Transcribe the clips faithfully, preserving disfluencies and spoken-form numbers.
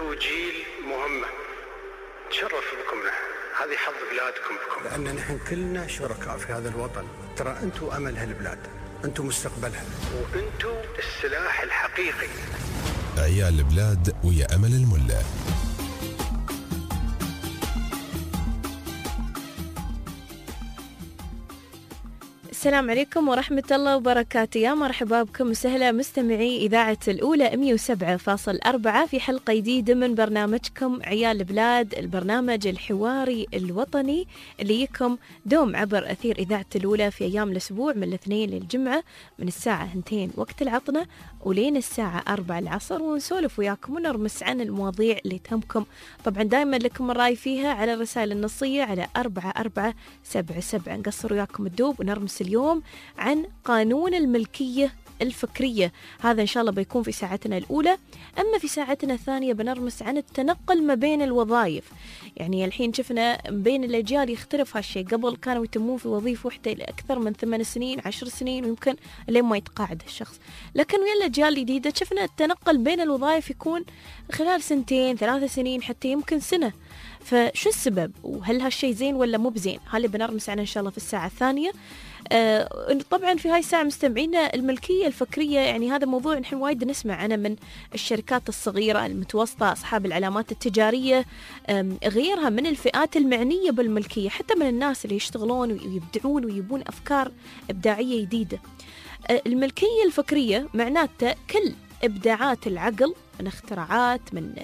أنتوا جيل مهمة، تشرف بكم نحن، هذه حظ بلادكم بكم، لأن نحن كلنا شركاء في هذا الوطن. ترى أنتوا أمل هالبلاد، أنتوا مستقبلها، وأنتوا السلاح الحقيقي. عيال البلاد ويا أمل الملا. السلام عليكم ورحمة الله وبركاته، يا مرحبا بكم وسهلا مستمعي إذاعة الأولى مئة وسبعة فاصلة أربعة في حلقة جديدة من برنامجكم عيال البلاد، البرنامج الحواري الوطني اللي يكم دوم عبر أثير إذاعة الأولى في أيام الأسبوع من الاثنين للجمعة من الساعة اثنتين وقت العطنة ولين الساعة أربعة العصر، ونسولف وياكم ونرمس عن المواضيع اللي تهمكم. طبعا دائما لكم الرأي فيها على الرسائل النصية على أربعة أربعة سبعة سبعة. نقصر وياكم الدوب ونرمس اليوم عن قانون الملكية الفكرية، هذا إن شاء الله بيكون في ساعتنا الأولى. أما في ساعتنا الثانية بنرمس عن التنقل ما بين الوظائف. يعني الحين شفنا بين الأجيال يختلف هالشيء، قبل كانوا يتمون في وظيفة واحدة لأكثر من ثمان سنين عشر سنين ويمكن لين ما يتقاعد الشخص، لكن ويا الأجيال الجديدة شفنا التنقل بين الوظائف يكون خلال سنتين ثلاثة سنين حتى يمكن سنة. فشو السبب وهل هالشيء زين ولا مو بزين؟ هاللي بنرمس عنه إن شاء الله في الساعة الثانية. آه طبعا في هاي الساعة مستمعينا الملكية الفكرية، يعني هذا موضوع نحن وايد نسمع عنه من الشركات الصغيرة المتوسطة أصحاب العلامات التجارية، غيرها من الفئات المعنية بالملكية، حتى من الناس اللي يشتغلون ويبدعون ويبون أفكار إبداعية جديدة. آه الملكية الفكرية معناته كل إبداعات العقل من اختراعات، من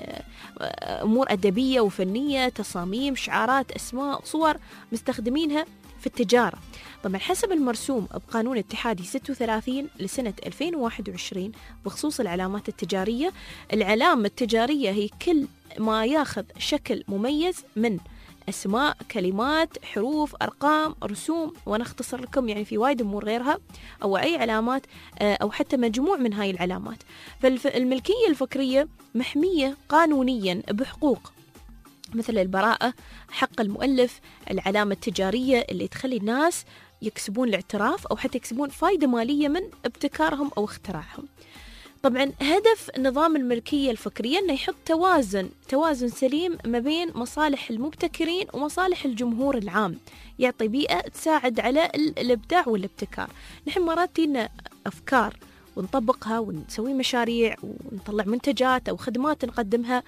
أمور أدبية وفنية، تصاميم، شعارات، أسماء، صور مستخدمينها في التجارة. طبعا حسب المرسوم بقانون اتحادي ستة وثلاثين لسنة ألفين وواحد وعشرين بخصوص العلامات التجارية، العلامة التجارية هي كل ما ياخذ شكل مميز من أسماء، كلمات، حروف، أرقام، رسوم، وأنا أختصر لكم يعني في وايد أمور غيرها، أو أي علامات أو حتى مجموع من هاي العلامات. فالملكية الفكرية محمية قانونيا بحقوق مثل البراءة، حق المؤلف، العلامة التجارية اللي تخلي الناس يكسبون الاعتراف أو حتى يكسبون فايدة مالية من ابتكارهم أو اختراعهم. طبعا هدف نظام الملكية الفكرية أنه يحط توازن توازن سليم ما بين مصالح المبتكرين ومصالح الجمهور العام، يعطي بيئة تساعد على الإبداع والابتكار. نحن مرات تينا أفكار ونطبقها ونسوي مشاريع ونطلع منتجات أو خدمات نقدمها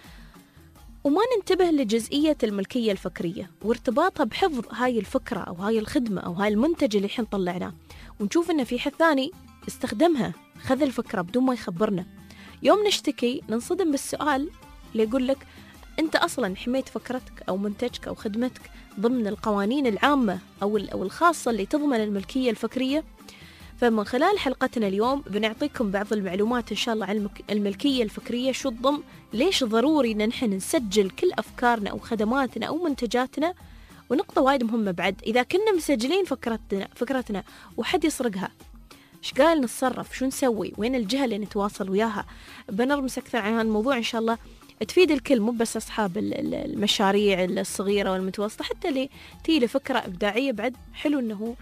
وما ننتبه لجزئية الملكية الفكرية وارتباطها بحفظ هاي الفكرة أو هاي الخدمة أو هاي المنتج اللي حين طلعناه، ونشوف إنه في حد ثاني استخدمها، خذ الفكرة بدون ما يخبرنا. يوم نشتكي ننصدم بالسؤال اللي يقول لك أنت أصلا حميت فكرتك أو منتجك أو خدمتك ضمن القوانين العامة أو أو الخاصة اللي تضمن الملكية الفكرية. فمن خلال حلقتنا اليوم بنعطيكم بعض المعلومات إن شاء الله عن الملكية الفكرية، شو تضم، ليش ضروري إن نحن نسجل كل أفكارنا أو خدماتنا أو منتجاتنا، ونقطة وايد مهمة بعد، إذا كنا مسجلين فكرتنا فكرتنا وحد يسرقها إيش قال نتصرف، شو نسوي، وين الجهة اللي نتواصل وياها. بنرمس أكثر عن هذا الموضوع إن شاء الله، تفيد الكل مو بس أصحاب المشاريع الصغيرة والمتوسطة، حتى اللي تي له فكرة إبداعية بعد حلو أنه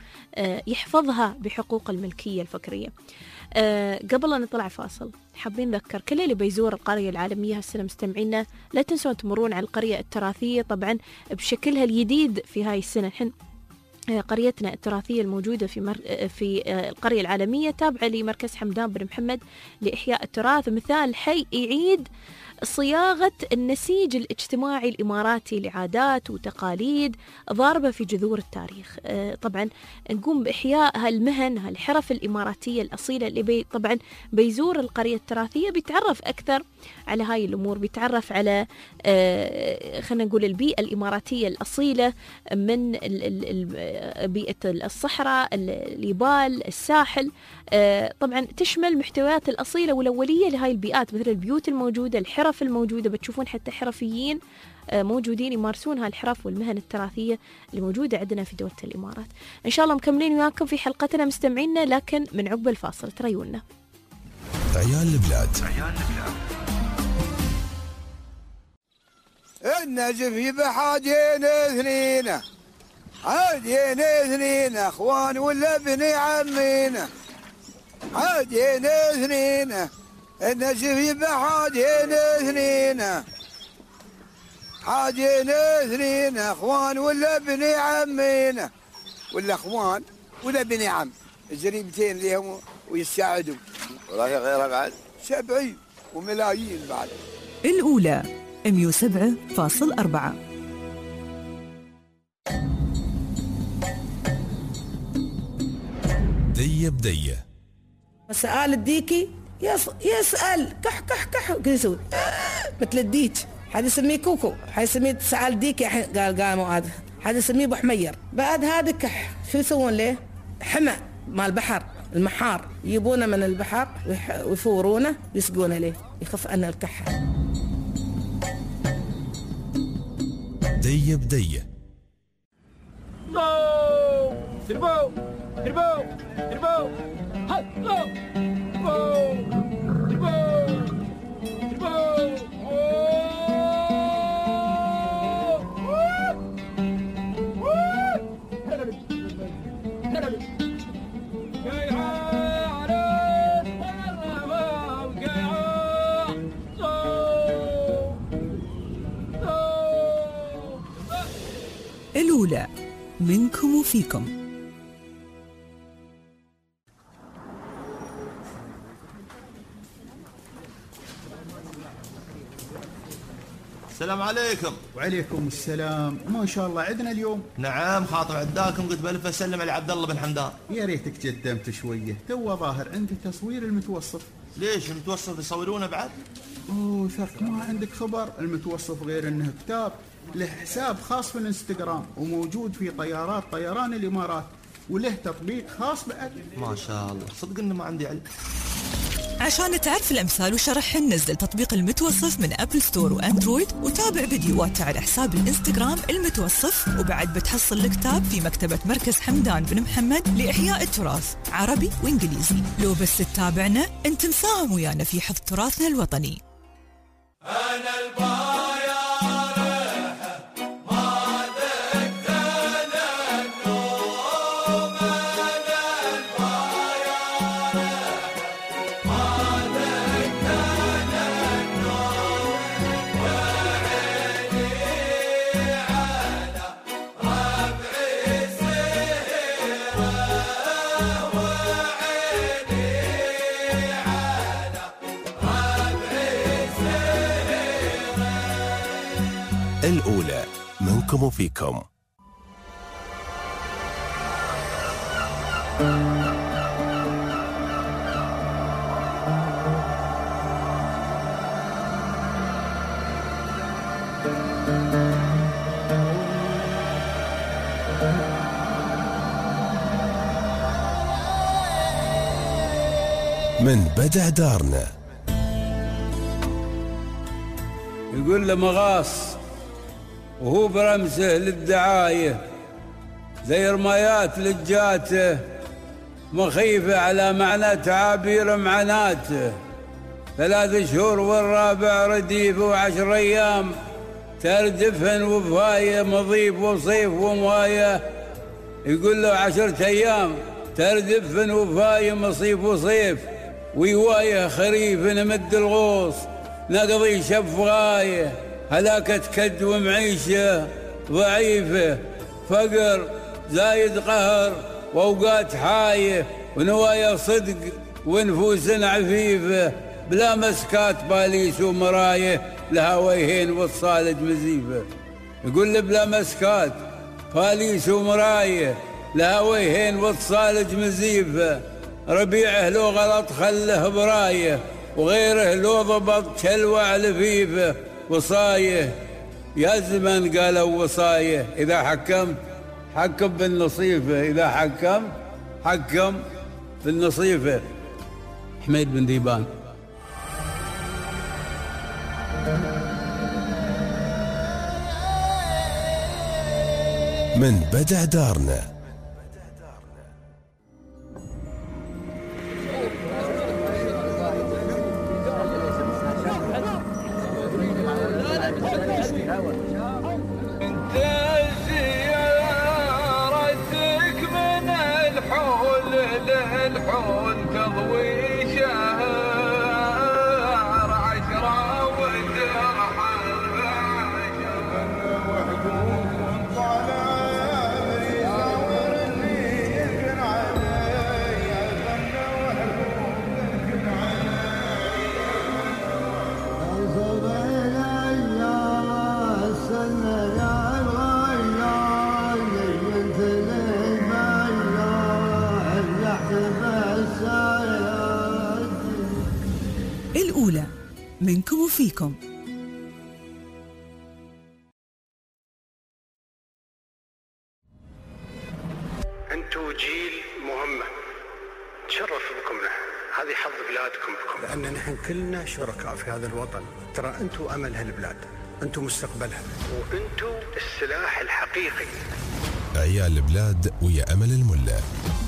يحفظها بحقوق الملكية الفكرية. قبل أن نطلع فاصل حابين نذكر كل اللي بيزور القرية العالمية هالسنة مستمعينا لا تنسون تمرون على القرية التراثية طبعا بشكلها الجديد في هاي السنة. الحين قريتنا التراثية الموجودة في مر... في القرية العالمية تابعة لمركز حمدان بن محمد لإحياء التراث، مثال حي يعيد صياغة النسيج الاجتماعي الإماراتي لعادات وتقاليد ضاربة في جذور التاريخ. طبعا نقوم بإحياء هالمهن هالحرف الإماراتية الأصيلة اللي بي طبعا بيزور القرية التراثية بيتعرف أكثر على هاي الأمور، بيتعرف على خلينا نقول البيئة الإماراتية الأصيلة من بيئة الصحراء، الجبال، الساحل. طبعا تشمل محتويات الأصيلة والأولية لهاي البيئات مثل البيوت الموجودة، الحرف الموجودة، بتشوفون حتى حرفيين موجودين يمارسون هالحرف والمهن التراثية اللي موجودة عندنا في دولة الإمارات. إن شاء الله مكملين وياكم في حلقتنا مستمعينا، لكن من عقب الفاصل تريونا. عيال البلاد. النجف يبحاجين اثنين، عادين اثنين اخوان ولا ابن عمينا، عادين اثنين النجف يبحاجين اثنين، حاجين اثنين اخوان ولا بني عمينا، ولا اخوان ولا بني عم، الزريبتين ليهم ويساعدوا. والله غيرها بعد سبعين وملايين بعد. الأولى مية وسبعة فاصل أربعة. دية بدية. سأل الديكي يس... يسأل كح كح كح يسوي مثل الديك. حد يسميه كوكو، حد يسميه سأل ديكي. قال قاموا هذا حد يسميه ابو حمير. بعد هذا كح شو يسوون له؟ حمى مال البحر، المحار يجيبونه من البحر ويفورونه ويسقونه له يخف أن الكح. دية بدية. هربوا هربوا هربوا هربوا الأولى منكم وفيكم. السلام عليكم. وعليكم السلام. ما شاء الله عندنا اليوم. نعم خاطر عداكم، قلت بلف اسلم على عبد الله بن حمدان. يا ريتك قدمت شويه، تو ظاهر عندي تصوير المتوصف. ليش المتوصف يصورونه بعد؟ اوه شك ما عندك خبر، المتوصف غير انه كتاب له حساب خاص في الانستغرام وموجود في طيارات طيران الامارات، وله تطبيق خاص بعد. ما شاء الله، صدق انه ما عندي علم. عشان تعرف الأمثال وشرحهن نزل تطبيق المتوصف من أبل ستور وأندرويد، وتابع فيديوهات على حساب الإنستغرام المتوصف. وبعد بتحصل الكتاب في مكتبة مركز حمدان بن محمد لإحياء التراث عربي وإنجليزي. لو بس تتابعنا أنت مساهم ويانا في حفظ تراثنا الوطني. أنا البايع الأولى منكم وفيكم. من بدع دارنا. يقول له مغاص وهو برمسه للدعاية، زي رمايات لجاته مخيفة على معنى تعابير معناته. ثلاث شهور والرابع رديف وعشر أيام تردفن وفاية مضيف وصيف ومواية. يقول له عشرة أيام تردفن وفاية مصيف وصيف، ويوايه خريف نمد الغوص نقضي شف غاية. هلاكة كد ومعيشة ضعيفة، فقر زايد قهر وأوقات حاية، ونوايا صدق ونفوس عفيفة. بلا مسكات باليس ومراية، لها وجهين والصالد مزيفة. يقول لي بلا مسكات باليس ومراية، لها وجهين والصالد مزيفة. ربيعه لو غلط خله براية، وغيره لو ضبط شلوع لفيفة. وصايه يا زمن قالوا وصايه، إذا حكمت حكم بالنصيفة، إذا حكمت حكم بالنصيفة. حميد بن ديبان. من بدع دارنا. منكم وفيكم. أنتوا جيل مهمة تشرف بكم نحن، هذه حظ بلادكم بكم، لأن نحن كلنا شركاء في هذا الوطن. ترى أنتوا أمل هالبلاد، أنتوا مستقبلها، وأنتوا السلاح الحقيقي. عيال البلاد ويا أمل الملا.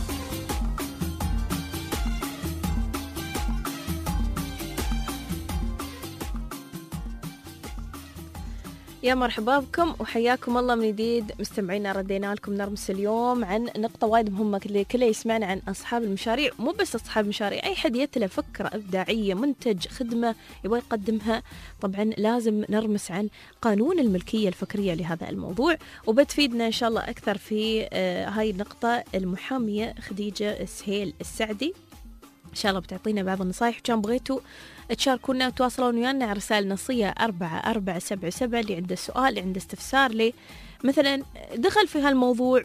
يا مرحبا بكم وحياكم الله من جديد مستمعينا. ردينا لكم نرمس اليوم عن نقطة وايد مهمة اللي كله يسمعنا عن أصحاب المشاريع، مو بس أصحاب المشاريع، أي حد يتله فكرة إبداعية، منتج، خدمة يبغى يقدمها. طبعا لازم نرمس عن قانون الملكية الفكرية لهذا الموضوع، وبتفيدنا إن شاء الله أكثر في آه هاي النقطة المحامية خديجة سهيل السعدي. إن شاء الله بتعطينا بعض النصائح. كان بغيتوا تشاركونا وتواصلون ويانا على رسائل نصية أربعة أربعة سبعة سبعة اللي عنده سؤال، اللي عنده استفسار، لي مثلا دخل في هالموضوع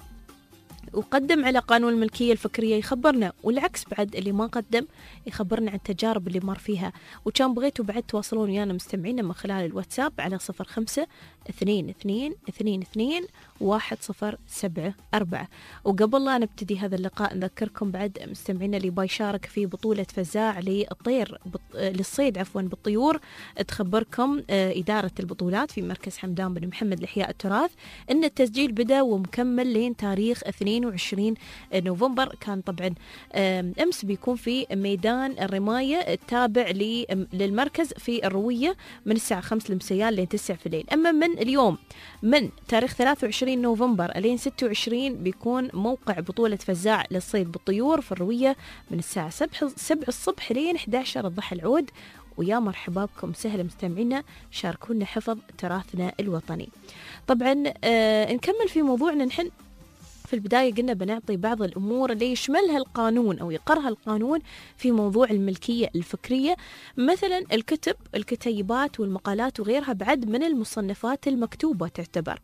وقدم على قانون الملكية الفكرية يخبرنا، والعكس بعد اللي ما قدم يخبرنا عن التجارب اللي مر فيها. وكان بغيتوا بعد تواصلون ويانا مستمعينا من خلال الواتساب على صفر خمسة اثنين اثنين اثنين اثنين واحد صفر سبعة أربعة. وقبل لا نبتدي هذا اللقاء نذكركم بعد مستمعينا اللي بيشارك في بطولة فزاع للطير بط... للصيد عفوا بالطيور، تخبركم إدارة البطولات في مركز حمدان بن محمد لإحياء التراث إن التسجيل بدأ ومكمل لين تاريخ اثنين وعشرين نوفمبر. كان طبعا أمس بيكون في ميدان الرماية التابع للمركز في الروية من الساعة خمسة المساء لين تسعة في الليل. أما من اليوم من تاريخ ثلاثة وعشرين نوفمبر لين ستة وعشرين بيكون موقع بطولة فزاع للصيد بالطيور في الروية من الساعة سبعة الصبح لين إحدى عشر الضحى العود. ويا مرحبا بكم سهل مستمعينا، شاركونا حفظ تراثنا الوطني. طبعا آه نكمل في موضوعنا. نحن في البداية قلنا بنعطي بعض الأمور اللي يشملها القانون أو يقرها القانون في موضوع الملكية الفكرية، مثلا الكتب، الكتيبات والمقالات وغيرها بعد من المصنفات المكتوبة تعتبر.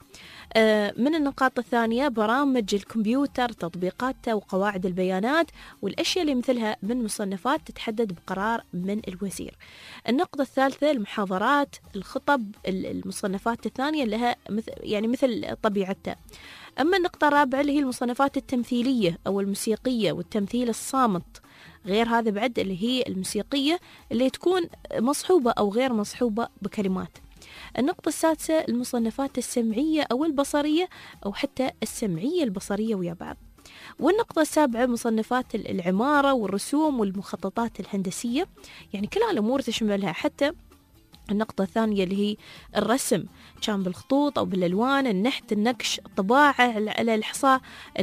من النقاط الثانية برامج الكمبيوتر، تطبيقاتها وقواعد البيانات والأشياء اللي مثلها من مصنفات تتحدد بقرار من الوزير. النقطة الثالثة المحاضرات، الخطب، المصنفات الثانية لها مثل يعني مثل طبيعتها. أما النقطة الرابعة اللي هي المصنفات التمثيلية أو الموسيقية والتمثيل الصامت، غير هذا بعد اللي هي الموسيقية اللي تكون مصحوبة أو غير مصحوبة بكلمات. النقطة السادسة المصنفات السمعية أو البصرية أو حتى السمعية البصرية ويا بعض. والنقطة السابعة مصنفات العمارة والرسوم والمخططات الهندسية، يعني كل هالأمور تشملها. حتى النقطة الثانية اللي هي الرسم، كان بالخطوط أو بالألوان، النحت، النقش، الطباعة على الحصى،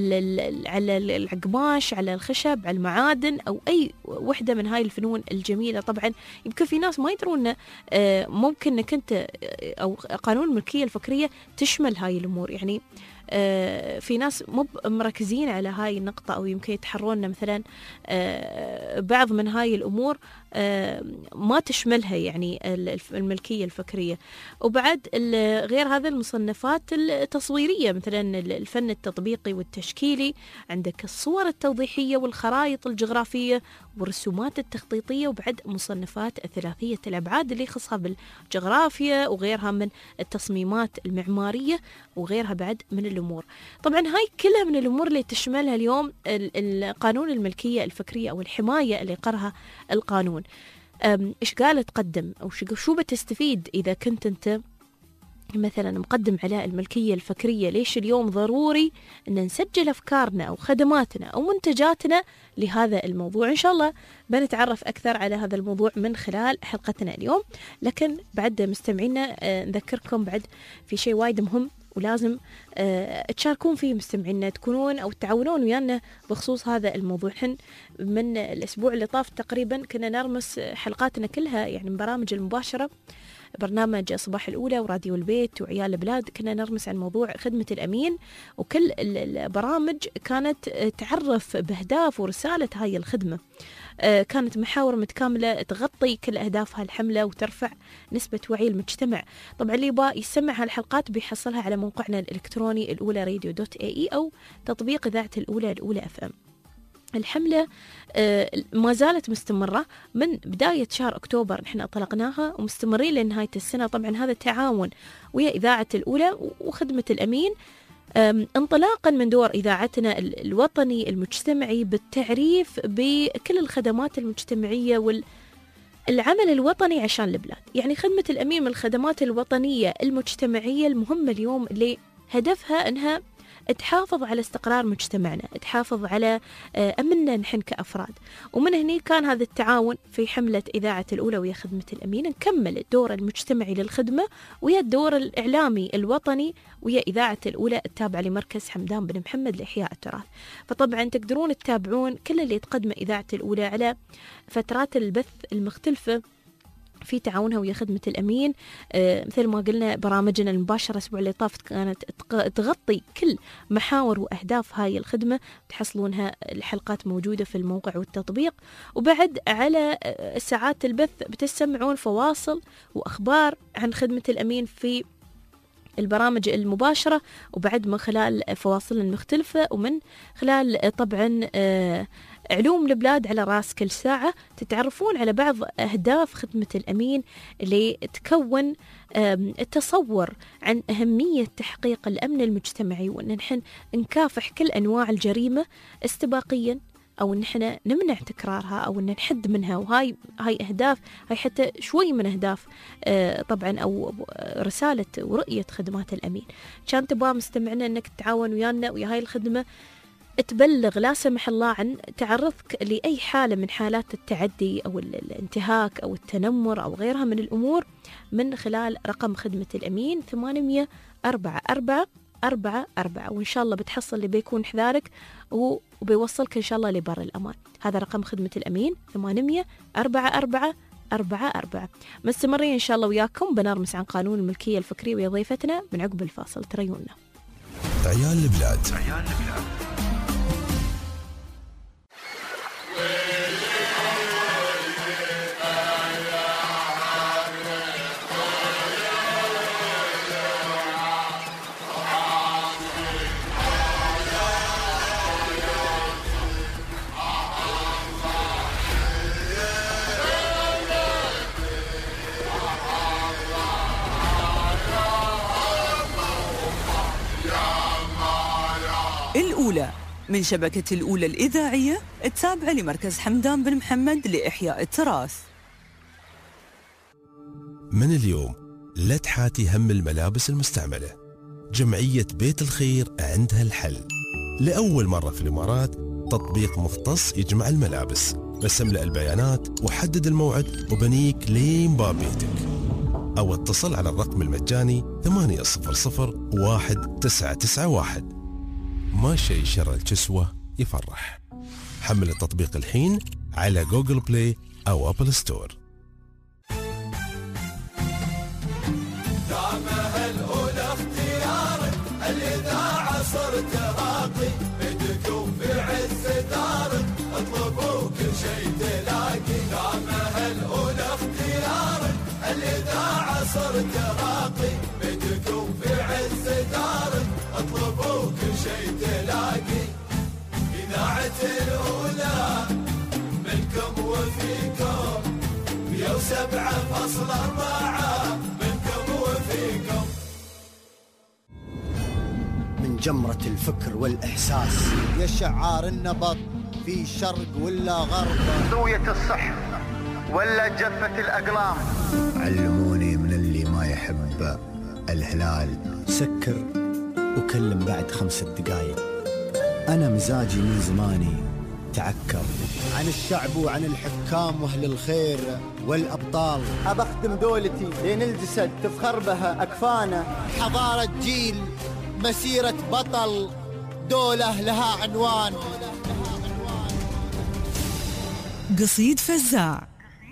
على القماش، على الخشب، على المعادن أو أي وحدة من هاي الفنون الجميلة. طبعا يمكن في ناس ما يدرون ممكن أنك أنت أو قانون الملكية الفكرية تشمل هاي الأمور. يعني في ناس مو مركزين على هاي النقطة أو يمكن يتحرون مثلا بعض من هاي الأمور ما تشملها يعني الملكية الفكرية. وبعد غير هذا المصنفات التصويرية، مثلا الفن التطبيقي والتشكيلي، عندك الصور التوضيحية والخرائط الجغرافية والرسومات التخطيطية، وبعد مصنفات الثلاثية الأبعاد اللي خاصة بالجغرافيا وغيرها من التصميمات المعمارية وغيرها بعد من الأمور. طبعا هاي كلها من الأمور اللي تشملها اليوم قانون الملكية الفكرية أو الحماية اللي قرها القانون. إيش قال تقدم أو شو بتستفيد إذا كنت أنت مثلا مقدم على الملكية الفكرية؟ ليش اليوم ضروري أن نسجل أفكارنا أو خدماتنا أو منتجاتنا لهذا الموضوع؟ إن شاء الله بنتعرف أكثر على هذا الموضوع من خلال حلقتنا اليوم. لكن بعد مستمعينا نذكركم بعد في شيء وايد مهم ولازم أه تشاركون فيه مستمعينا، تكونون أو تعاونون ويانا بخصوص هذا الموضوع. حن من الأسبوع اللي طاف تقريبا كنا نرمس حلقاتنا كلها يعني من برامج المباشرة، برنامج صباح الأولى وراديو البيت وعيال البلاد، كنا نرمس عن موضوع خدمة الأمين، وكل البرامج كانت تعرف بأهداف ورسالة هاي الخدمة. كانت محاور متكاملة تغطي كل أهداف هالحملة وترفع نسبة وعي المجتمع. طبعا اللي يبغى يسمع هالحلقات بيحصلها على موقعنا الإلكتروني الأولى راديو دوت اي اي أو تطبيق إذاعة الأولى الأولى اف ام. الحملة ما زالت مستمرة من بداية شهر أكتوبر، نحن أطلقناها ومستمرين لنهاية السنة. طبعا هذا التعاون ويا إذاعة الأولى وخدمة الأمين، انطلاقا من دور إذاعتنا الوطني المجتمعي بالتعريف بكل الخدمات المجتمعية والعمل الوطني عشان البلاد. يعني خدمة الأمين من الخدمات الوطنية المجتمعية المهمة اليوم اللي هدفها أنها تحافظ على استقرار مجتمعنا، تحافظ على أمننا نحن كأفراد. ومن هنا كان هذا التعاون في حملة إذاعة الأولى ويا خدمة الأمين، نكمل الدور المجتمعي للخدمة ويا الدور الإعلامي الوطني ويا إذاعة الأولى التابعة لمركز حمدان بن محمد لإحياء التراث. فطبعا تقدرون تتابعون كل اللي تقدمه إذاعة الأولى على فترات البث المختلفة في تعاونها ويا خدمة الأمين. آه مثل ما قلنا برامجنا المباشرة الأسبوع اللي طافت كانت تغطي كل محاور وأهداف هاي الخدمة، تحصلونها الحلقات موجودة في الموقع والتطبيق. وبعد على ساعات البث بتسمعون فواصل وأخبار عن خدمة الأمين في البرامج المباشرة، وبعد من خلال فواصل المختلفة، ومن خلال طبعا آه علوم البلاد على راس كل ساعة. تتعرفون على بعض أهداف خدمة الأمين اللي تكون التصور عن أهمية تحقيق الأمن المجتمعي، وأن نحن نكافح كل أنواع الجريمة استباقيا، أو أن نحن نمنع تكرارها أو أن نحد منها. وهاي هاي أهداف، هاي حتى شوي من أهداف طبعا أو رسالة ورؤية خدمات الأمين. كان تبغى مستمعنا أنك تتعاون ويانا ويا هاي الخدمة، تبلغ لا سمح الله عن تعرضك لأي حالة من حالات التعدي أو الانتهاك أو التنمر أو غيرها من الأمور من خلال رقم خدمة الأمين ثمانية أربعة أربعة أربعة أربعة، وإن شاء الله بتحصل اللي بيكون حذارك وبيوصلك إن شاء الله لبر الأمان. هذا رقم خدمة الأمين ثمانية أربعة أربعة أربعة أربعة. مستمرين إن شاء الله وياكم بنرمس عن قانون الملكية الفكرية ويا ضيفتنا من عقب الفاصل. تريونا عيال البلاد. عيال البلاد. الأولى من شبكة الأولى الإذاعية التابعة لمركز حمدان بن محمد لإحياء التراث. من اليوم لا تحاتي هم الملابس المستعملة. جمعية بيت الخير عندها الحل. لأول مرة في الإمارات تطبيق مختص يجمع الملابس. بس املأ البيانات وحدد الموعد وبنيك لين باب بيتك، أو اتصل على الرقم المجاني ثمانية صفر صفر واحد تسعة تسعة واحد. ما شيء شر الكسوة يفرح. حمل التطبيق الحين على جوجل بلاي أو أبل ستور. دعمها الأولى اختيارك، الإذاعة صرت راقي، بدكم في عز دارك، اطلبوا كل شيء تلاقي. دعمها الأولى اختيارك، الإذاعة صرت راقي، بدكم في عز دارك، اطلبوا كل شيء تلاقي. إذاعة الأولى منكم وفيكم، مية وسبعة فاصلة أربعة منكم وفيكم. من جمرة الفكر والإحساس يا شعار النبض في شرق ولا غرب، زاوية الصح ولا جفة الأقلام. علموني من اللي ما يحب الهلال سكر وكلم بعد خمسة دقايق. أنا مزاجي من زماني تعكر. عن الشعب وعن الحكام وأهل الخير والأبطال، أبخدم دولتي لين الجسد تفخر بها أكفانه. حضارة جيل، مسيرة بطل، دولة لها عنوان. قصيد فزاع.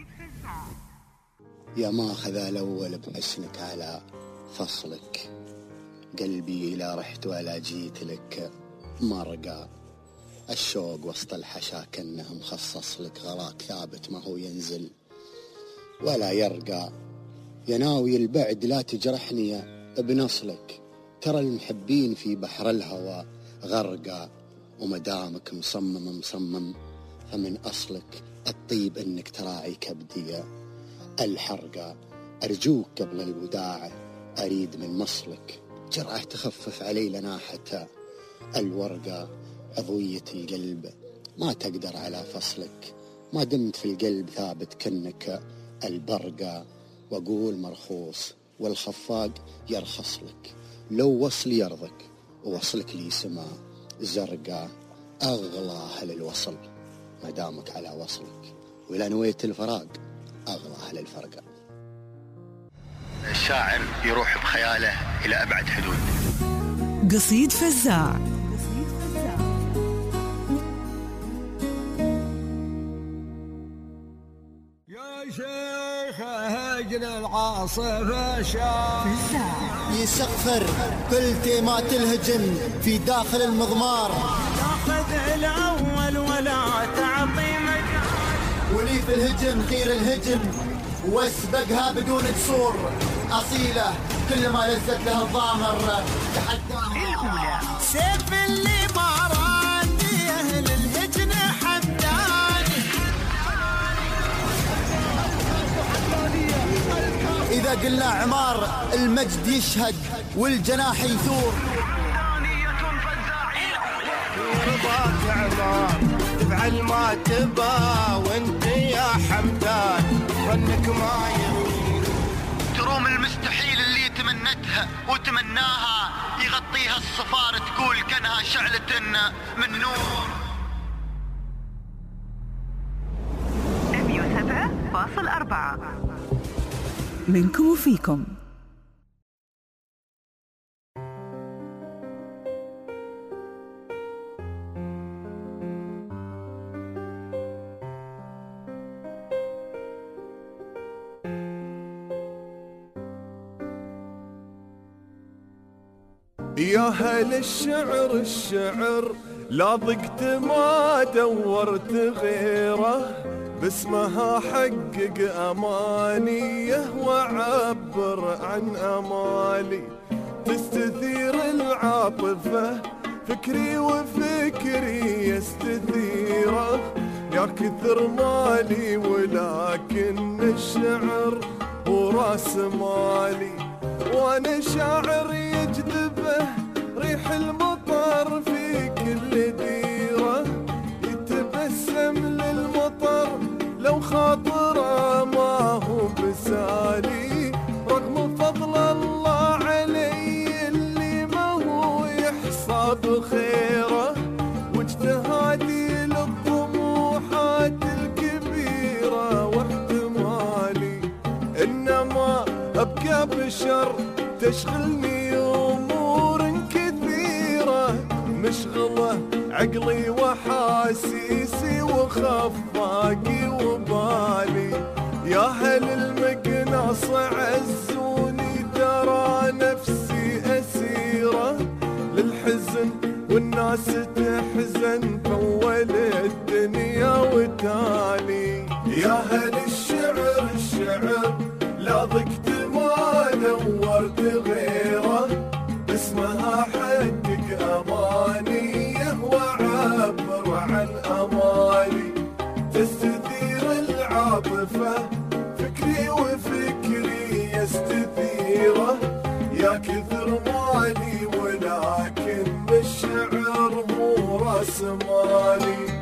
يا ماخذ الأول بحسنك على فصلك، قلبي إلى رحت ولا جيت لك ما رقى. الشوق وسط الحشا كأنه مخصص لك، غراك ثابت ما هو ينزل ولا يرقى. يا ناوي البعد لا تجرحني يا ابن أصلك، ترى المحبين في بحر الهوى غرقى. ومدامك مصمم مصمم فمن أصلك الطيب إنك تراعي كبدي. الحرقة أرجوك قبل الوداع أريد من مصلك جرعة تخفف علي لناحة الورقة. عضوية القلب ما تقدر على فصلك ما دمت في القلب ثابت كنك البرقة. وأقول مرخوص والخفاق يرخص لك لو وصل يرضك ووصلك لي سما زرقاء. أغلى أهل الوصل ما دامك على وصلك وإلى نويت الفراق أغلى أهل الفرقة. الشاعر يروح بخياله إلى أبعد حدود. قصيد فزاع. يا شيخ هجن العاصفة شاف يسخفر كل تيمات الهجن في داخل المضمار. تاخذ الأول ولا تعطي مجال ولي في الهجن خير الهجن واسبقها بدون قصور. أصيلة كل ما لزت لها الضامر تحداها. سيف اللي ماراني أهل الهجن حمداني. إذا قلنا عمار المجد يشهد والجناح يثور. رضاك عمار تفعل ما تبا وانت يا حمدان ظنك ما يغير. تروم المستحيل اللي تمنتها وتمناها يغطيها الصفار تقول كانها شعلة من نور. مية وسبعة فاصل أربعة منكم وفيكم. يا هل الشعر الشعر لا ضقت ما دورت غيره باسمها حقق أمانيه وعبر عن أمالي. تستثير العاطفة فكري وفكري يستثيره يا كثر مالي ولكن الشعر هو راس مالي. وانا شاعر يجذبه ريح المطر في كل ديره يتبسم للمطر لو خاطره ما هو بسالي. رغم فضل الله علي اللي ما هو يحصى بخيره واجتهادي للطموحات الكبيره واحتمالي. انما ابقى بشر تشغلني امور كثيره مشغله عقلي وحاسيسي وخفاقي وبالي. يا هل المقناص عزوني ترى نفسي اسيره للحزن والناس تحزن فول الدنيا وتالي. يا هل الشعر الشعر لا ضقت ما دورت غيره اسمها حقق أمانيه وعبر عن أمالي. تستثير العاطفة فكري وفكري يستثيره يا كثر مالي ولكن الشعر مو راس مالي.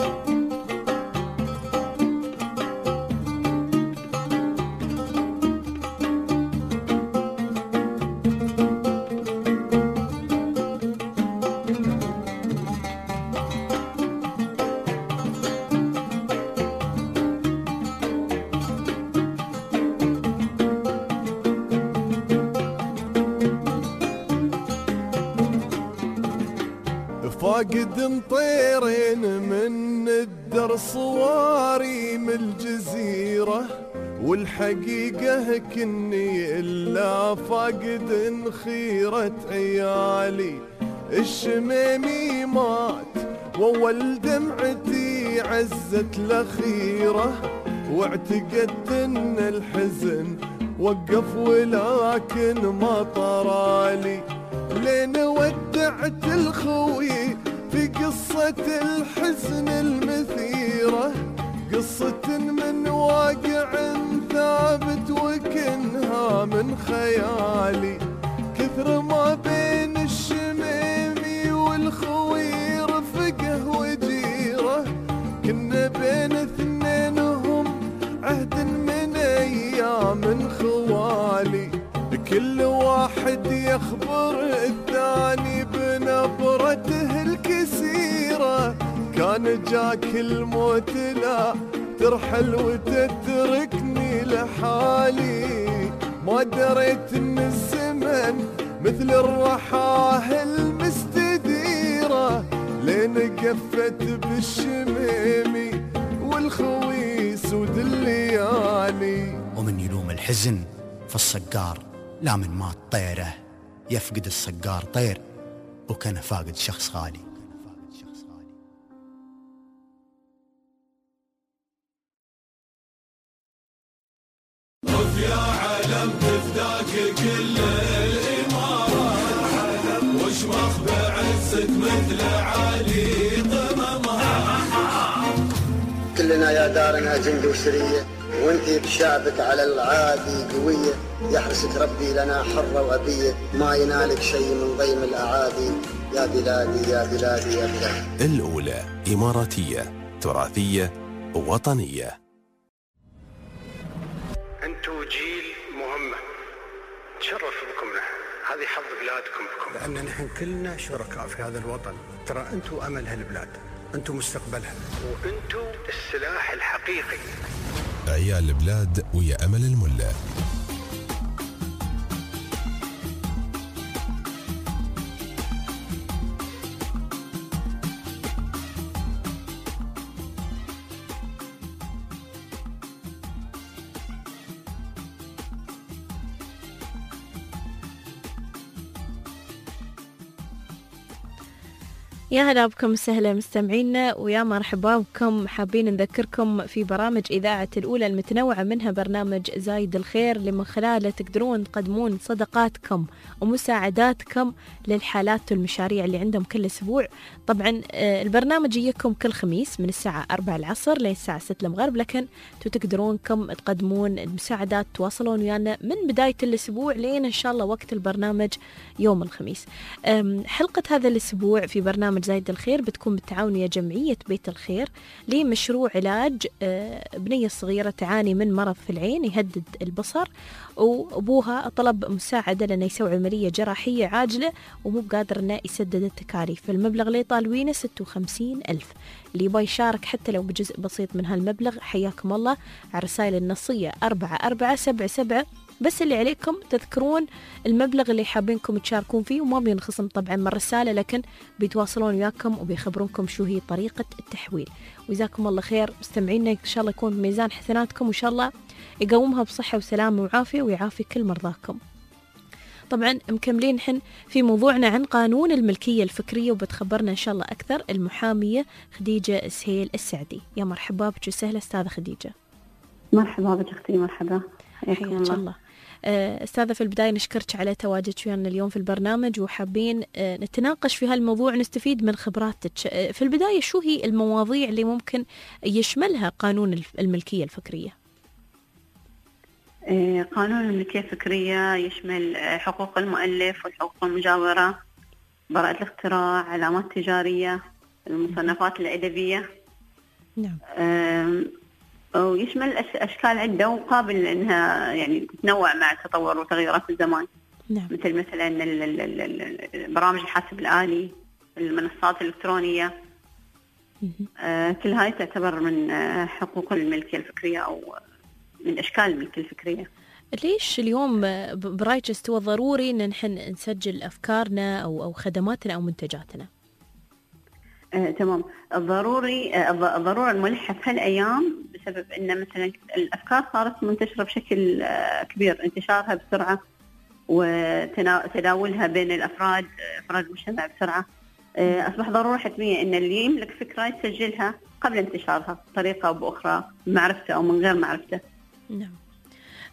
فاقد طيرين من الدر صواري من الجزيرة والحقيقة كني إلا فاقد خيرة عيالي. الشميمي مات وول دمعتي عزت الأخيرة واعتقدت ان الحزن وقف ولكن ما طرالي. لين ودعت الخوي في قصة الحزن المثيرة، قصة من واقع ثابت وكنها من خيالي، كثر ما بين الشميمي والخوي رفقه وجيره، كنا بين اثنينهم عهد من ايام خوالي، كل واحد يخبر الثاني بنبرته الكسيرة، كان جاك الموت لا ترحل وتتركني لحالي، ما دريت ان الزمن مثل الرحاه المستديرة، لين قفت بالشميمي والخوي سود الليالي. ومن يلوم الحزن في الصقار لا من مات طيره، يفقد الصقار طير وكان فاقد شخص غالي. يا علم تفداك كل الإمارة، وش مخبع عزك مثل علي قممها. كلنا يا دارنا جند وسرية، وانتي بشعبك على العادي قوية، يحرسك ربي لنا حرة وأبية، ما ينالك شيء من ضيم الأعادي، يا بلادي يا بلادي يا بلادي. الأولى إماراتية تراثية وطنية. انتوا جيل مهمة، تشرف بكم، هذه حظ بلادكم بكم، لأن نحن كلنا شركاء في هذا الوطن، ترى انتوا أمل هالبلاد، انتوا مستقبلها، وانتوا السلاح الحقيقي. عيال البلاد ويا أمل الملا. يا هلا بكم وسهلا مستمعينا، ويا مرحبا بكم. حابين نذكركم في برامج إذاعة الأولى المتنوعة، منها برنامج زايد الخير اللي من خلاله تقدرون تقدمون صدقاتكم ومساعداتكم للحالات والمشاريع اللي عندهم كل أسبوع. طبعا البرنامج يجيكم كل خميس من الساعة أربعة العصر للساعة ستة المغرب، لكن تقدرونكم تقدمون المساعدات، تواصلون ويانا من بداية الأسبوع لين إن شاء الله وقت البرنامج يوم الخميس. حلقة هذا الأسبوع في برنامج زايد الخير بتكون بالتعاون يا جمعية بيت الخير لمشروع علاج بنية صغيرة تعاني من مرض في العين يهدد البصر، وأبوها طلب مساعدة لأنه يسوي عملية جراحية عاجلة ومو بقادر أنه يسدد التكاليف. المبلغ اللي يطالبينه ستة وخمسين ألف. اللي يبغى يشارك حتى لو بجزء بسيط من هالمبلغ حياكم الله على الرسائل النصية أربعة أربعة سبعة سبعة. بس اللي عليكم تذكرون المبلغ اللي حابينكم تشاركون فيه، وما بينخصم طبعا من الرسالة، لكن بيتواصلون وياكم وبيخبرونكم شو هي طريقة التحويل. وجزاكم الله خير مستمعينا، إن شاء الله يكون بميزان حسناتكم، وإن شاء الله يقومها بصحة وسلامة وعافية ويعافي كل مرضاكم. طبعا مكملين حن في موضوعنا عن قانون الملكية الفكرية، وبتخبرنا إن شاء الله أكثر المحامية خديجة سهيل السعدي. يا مرحبا بك وسهلا أستاذة خديجة. مرحبا بك أختي، مرحبا، حياك الله. الله. أستاذة في البداية نشكرك على تواجدك ويانا اليوم في البرنامج، وحابين نتناقش في هالموضوع نستفيد من خبراتك. في البداية شو هي المواضيع اللي ممكن يشملها قانون الملكية الفكرية؟ قانون الملكية الفكرية يشمل حقوق المؤلف والحقوق المجاورة، براءة الاختراع، علامات تجارية، المصنفات الأدبية. نعم. ويشمل أشكال عدة وقابل أنها يعني تتنوع مع التطور وتغيرات الزمان. نعم. مثل مثلا برامج الحاسب الآلي، المنصات الإلكترونية، آه كل هاي تعتبر من حقوق الملكية الفكرية أو من أشكال الملكية الفكرية. ليش اليوم برايك استوى ضروري أن نحن نسجل أفكارنا أو أو خدماتنا أو منتجاتنا؟ آه، تمام. الضروري آه، الضرورة الملحة في هالأيام بسبب أن مثلا الأفكار صارت منتشرة بشكل آه، كبير، انتشارها بسرعة وتداولها بين الأفراد أفراد المجتمع بسرعة. آه، أصبح ضرورة حتمية أن اللي يملك فكرة يسجلها قبل انتشارها بطريقة أو بأخرى، بمعرفته أو من غير معرفته. نعم.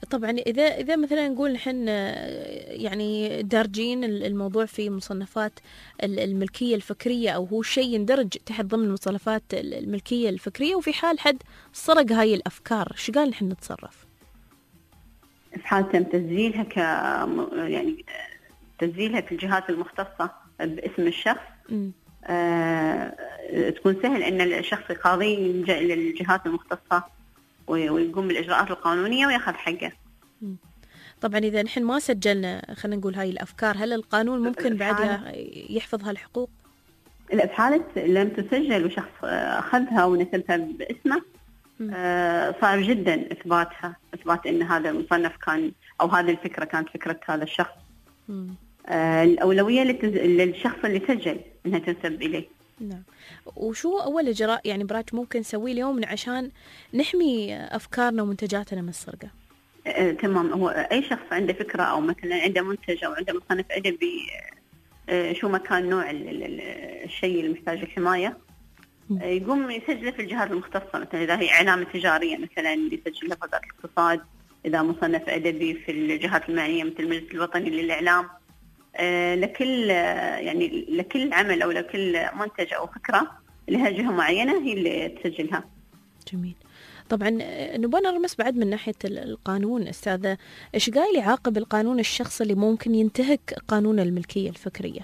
طبعا إذا إذا مثلا نقول نحن يعني دارجين الموضوع في مصنفات الملكية الفكرية، أو هو شيء يندرج تحت ضمن مصنفات الملكية الفكرية، وفي حال حد سرق هاي الأفكار شو قال نحن نتصرف؟ في حال تم تسجيلها ك يعني تسجيلها في الجهات المختصة باسم الشخص، آه، تكون سهل أن الشخص القاضي يلجأ للجهات المختصة ويقوم بالإجراءات القانونية ويأخذ حقه. طبعا إذا نحن ما سجلنا خلينا نقول هاي الأفكار، هل القانون ممكن بعدها يحفظ هالحقوق؟ لا، في حالة لم تسجل وشخص أخذها ونسبها باسمه آه، صعب جدا إثباتها، إثبات أن هذا المصنف كان أو هذه الفكرة كانت فكرة هذا الشخص. آه، الأولوية للتز... للشخص اللي سجل أنها تنسب إليه. نعم. وشو أول إجراء يعني براج ممكن نسويه اليوم عشان نحمي أفكارنا ومنتجاتنا من السرقة؟ آه، تمام. هو أي شخص عنده فكرة أو مثلا عنده منتج أو عنده مصنف أدبي، آه، شو ما كان نوع الشيء المحتاج الحماية، آه، يقوم يسجله في الجهات المختصة. مثلا إذا هي علامة تجارية مثلا يسجلها في وزارة الاقتصاد، إذا مصنف أدبي في الجهات المعنية مثل المجلس الوطني للإعلام. آه، لكل آه، يعني لكل عمل أو لكل منتج أو فكرة لها جهة معينة هي اللي تسجلها. جميل. طبعا نبغى نرمس بعد من ناحية القانون أستاذة، إيش قايل يعاقب القانون الشخص اللي ممكن ينتهك قانون الملكية الفكرية؟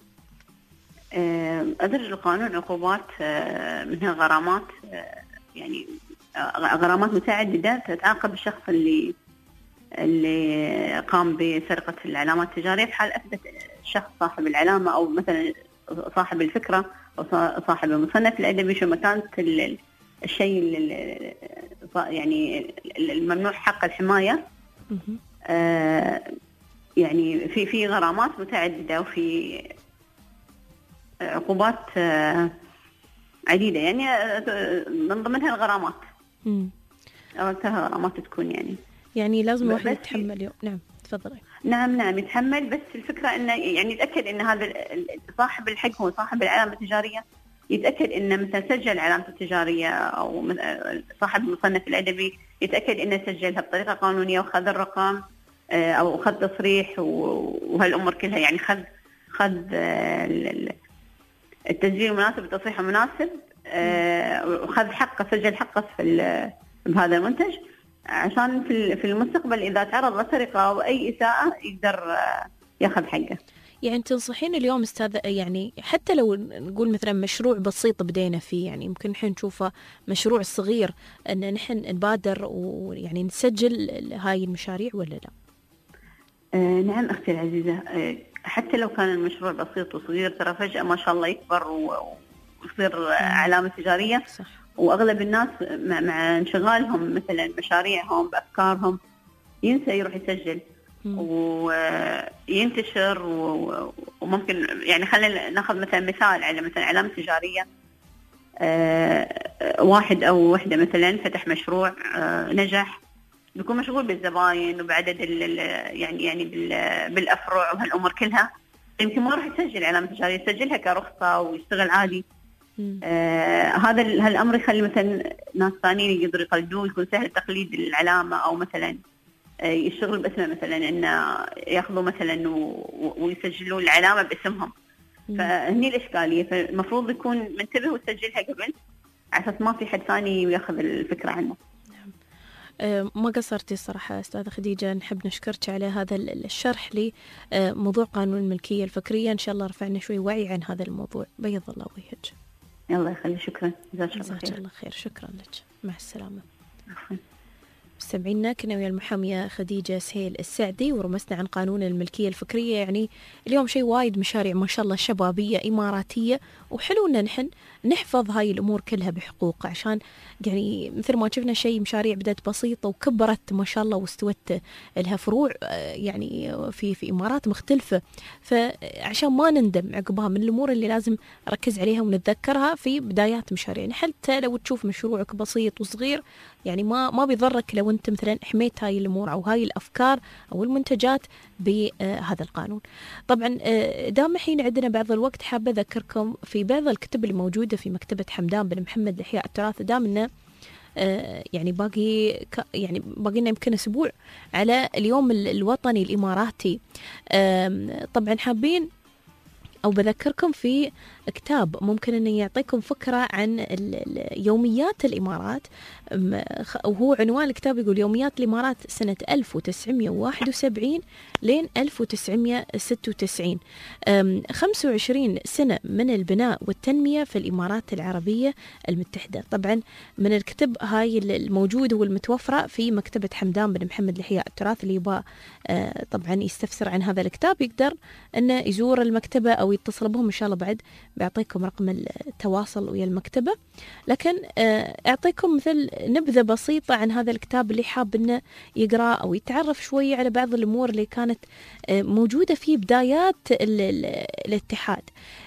آه، أدرج القانون عقوبات آه، منها غرامات، آه، يعني آه، غرامات متعددة تعاقب الشخص اللي اللي قام بسرقة العلامات التجارية في حال أثبت الشخص صاحب العلامة أو مثلا صاحب الفكرة أو صاحب المصنف الأدبي شو ما كانت الشيء يعني الممنوع حق الحماية. آه يعني في في غرامات متعددة وفي عقوبات آه عديدة، يعني من ضمنها الغرامات أو أكثرها غرامات تكون يعني يعني لازم الواحد يتحمل يوم. نعم تفضلي. نعم نعم يتحمل، بس الفكرة إنه يعني يتأكد إن هذا صاحب الحق هو صاحب العلامة التجارية، يتأكد إنه مثلا سجل علامته التجارية، أو صاحب المصنف الأدبي يتأكد إنه سجلها بطريقة قانونية وخذ الرقم أو خذ تصريح وهالأمور كلها، يعني خذ خذ التسجيل المناسب التصريح المناسب وخذ حقه، سجل حقه في بهذا المنتج، عشان في في المستقبل إذا تعرض لسرقة أو أي إساءة يقدر ياخذ حقه. يعني تنصحين اليوم أستاذة يعني حتى لو نقول مثلا مشروع بسيط بدينا فيه، يعني يمكن نحن نشوفه مشروع صغير، أن نحن نبادر ويعني نسجل هاي المشاريع ولا لا؟ آه نعم أختي العزيزة، آه حتى لو كان المشروع بسيط وصغير ترى فجأة ما شاء الله يكبر ويصير علامة تجارية. صح. وأغلب الناس مع, مع انشغالهم مثلا مشاريعهم بأفكارهم ينسى يروح يسجل وينتشر، وممكن يعني خلينا ناخذ مثلا مثال على مثلا علامة تجارية، واحد أو وحدة مثلا فتح مشروع نجح، بيكون مشغول بالزباين وبعدد يعني يعني بالأفرع وهالأمور كلها، يمكن ما راح يسجل علامة تجارية، يسجلها كرخصة ويشتغل عادي. آه هذا هالأمر يخلي مثلا ناس ثانيين يقدروا يقلدوه، يكون سهل تقليد العلامة، أو مثلا آه يشتغل باسمه، مثلا إنه يأخذوا مثلا ويسجلوا العلامة باسمهم. فهني الإشكالية، فالمفروض يكون منتبه ويسجلها قبل عشان ما في حد ثاني يأخذ الفكرة عنه. ما قصرتي الصراحة أستاذة خديجة، نحب نشكرك على هذا الشرح لموضوع قانون الملكية الفكرية. إن شاء الله رفعنا شوي وعي عن هذا الموضوع. بيض الله وجهك. الله يخلي. شكرا. جزاك الله خير. شكرا لك. مع السلامة. مستمعينا كنا ويا المحامية خديجة سهيل السعدي ورمسنا عن قانون الملكية الفكرية. يعني اليوم شيء وايد مشاريع ما شاء الله شبابية إماراتية، وحلو إن نحن نحفظ هاي الأمور كلها بحقوق، عشان يعني مثل ما شفنا شيء مشاريع بدأت بسيطة وكبرت ما شاء الله واستوت لها فروع يعني في في إمارات مختلفة، فعشان ما نندم عقبها من الأمور اللي لازم نركز عليها ونتذكرها في بدايات مشاريعنا. حتى لو تشوف مشروعك بسيط وصغير يعني ما ما بيضرك لو أنت مثلا حميت هاي الأمور أو هاي الأفكار أو المنتجات بهذا القانون. طبعا دام الحين عندنا بعض الوقت، حابة أذكركم في بعض الكتب اللي موجودة في مكتبة حمدان بن محمد لإحياء التراث. دام إنه يعني باقي يعني باقي لنا يمكن أسبوع على اليوم الوطني الإماراتي. طبعا حابين أو بذكركم في كتاب ممكن أنه يعطيكم فكرة عن يوميات الإمارات، وهو عنوان الكتاب يقول يوميات الإمارات سنة ألف وتسعمائة وواحد وسبعين لين ألف وتسعمائة وستة وتسعين، خمسة وعشرين سنة من البناء والتنمية في الإمارات العربية المتحدة. طبعا من الكتب هاي الموجودة والمتوفرة في مكتبة حمدان بن محمد لإحياء التراث. اللي يبغى طبعا يستفسر عن هذا الكتاب يقدر أنه يزور المكتبة أو يتصل بهم، إن شاء الله بعد بيعطيكم رقم التواصل ويا المكتبة. لكن أعطيكم مثل نبذة بسيطة عن هذا الكتاب اللي حاب إنه يقرأ أو يتعرف شوي على بعض الأمور اللي كانت موجودة في بدايات الاتحاد.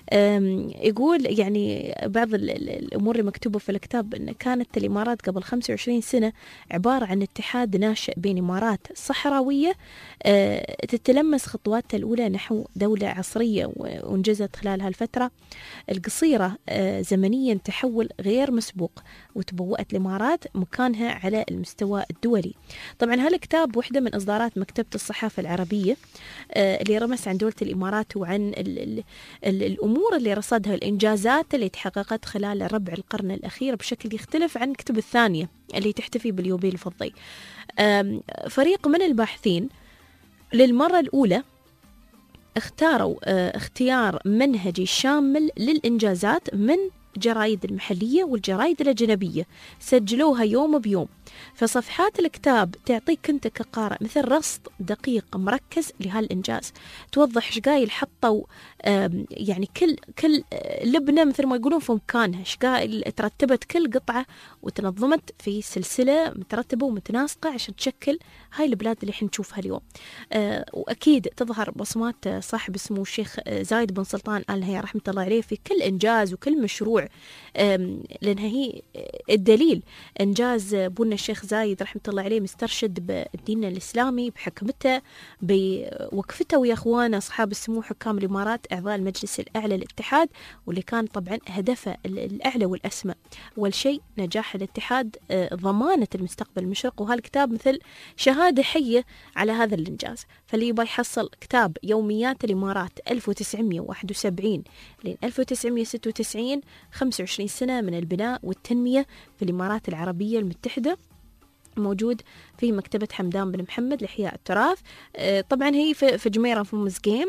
يقول يعني بعض الأمور اللي مكتوبة في الكتاب أن كانت الإمارات قبل خمسة وعشرين سنة عبارة عن اتحاد ناشئ بين إمارات صحراوية تتلمس خطواتها الأولى نحو دولة عصرية، وانجزت خلال هالفترة القصيرة زمنيا تحول غير مسبوق، وتبوأت الإمارات مكانها على المستوى الدولي. طبعا هالكتاب واحدة من إصدارات مكتبة الصحافة العربية اللي رمس عن دولة الإمارات وعن ال ال ال الأمور اللي رصدها، الإنجازات اللي تحققت خلال ربع القرن الأخير بشكل يختلف عن الكتب الثانية اللي تحتفي باليوبيل الفضي. فريق من الباحثين للمرة الأولى اختاروا اختيار منهجي شامل للإنجازات من جرايد المحلية والجرايد الأجنبية، سجلوها يوم بيوم. فصفحات الكتاب تعطيك أنت كقارئ مثل رصد دقيق مركز لهالإنجاز، توضح شقايل حطوا يعني كل كل لبنة مثل ما يقولون في مكانها، شقايل ترتبت كل قطعة وتنظمت في سلسلة مترتبة ومتناسقة عشان تشكل هاي البلاد اللي احنا نشوفها اليوم. وأكيد تظهر بصمات صاحب اسمه الشيخ زايد بن سلطان آل نهيان رحمة الله عليه في كل إنجاز وكل مشروع، لأنها هي الدليل. إنجاز بونا الشيخ زايد رحمة الله عليه مسترشد بالدين الإسلامي بحكمته بوقفته ويا أخوانه أصحاب السمو حكام الإمارات أعضاء المجلس الأعلى للاتحاد، واللي كان طبعا هدفه الأعلى والأسمى. أول شيء نجاح الاتحاد، ضمانة المستقبل المشرق، وهالكتاب مثل شهادة حية على هذا الإنجاز. فاللي يبغى يحصل كتاب يوميات الإمارات ألف وتسعمائة وواحد وسبعين لين ألف وتسعمائة وستة وتسعين، خمسة وعشرين سنة من البناء والتنمية في الإمارات العربية المتحدة، موجود في مكتبة حمدان بن محمد لإحياء التراث. طبعا هي في جميرة في مزقيم،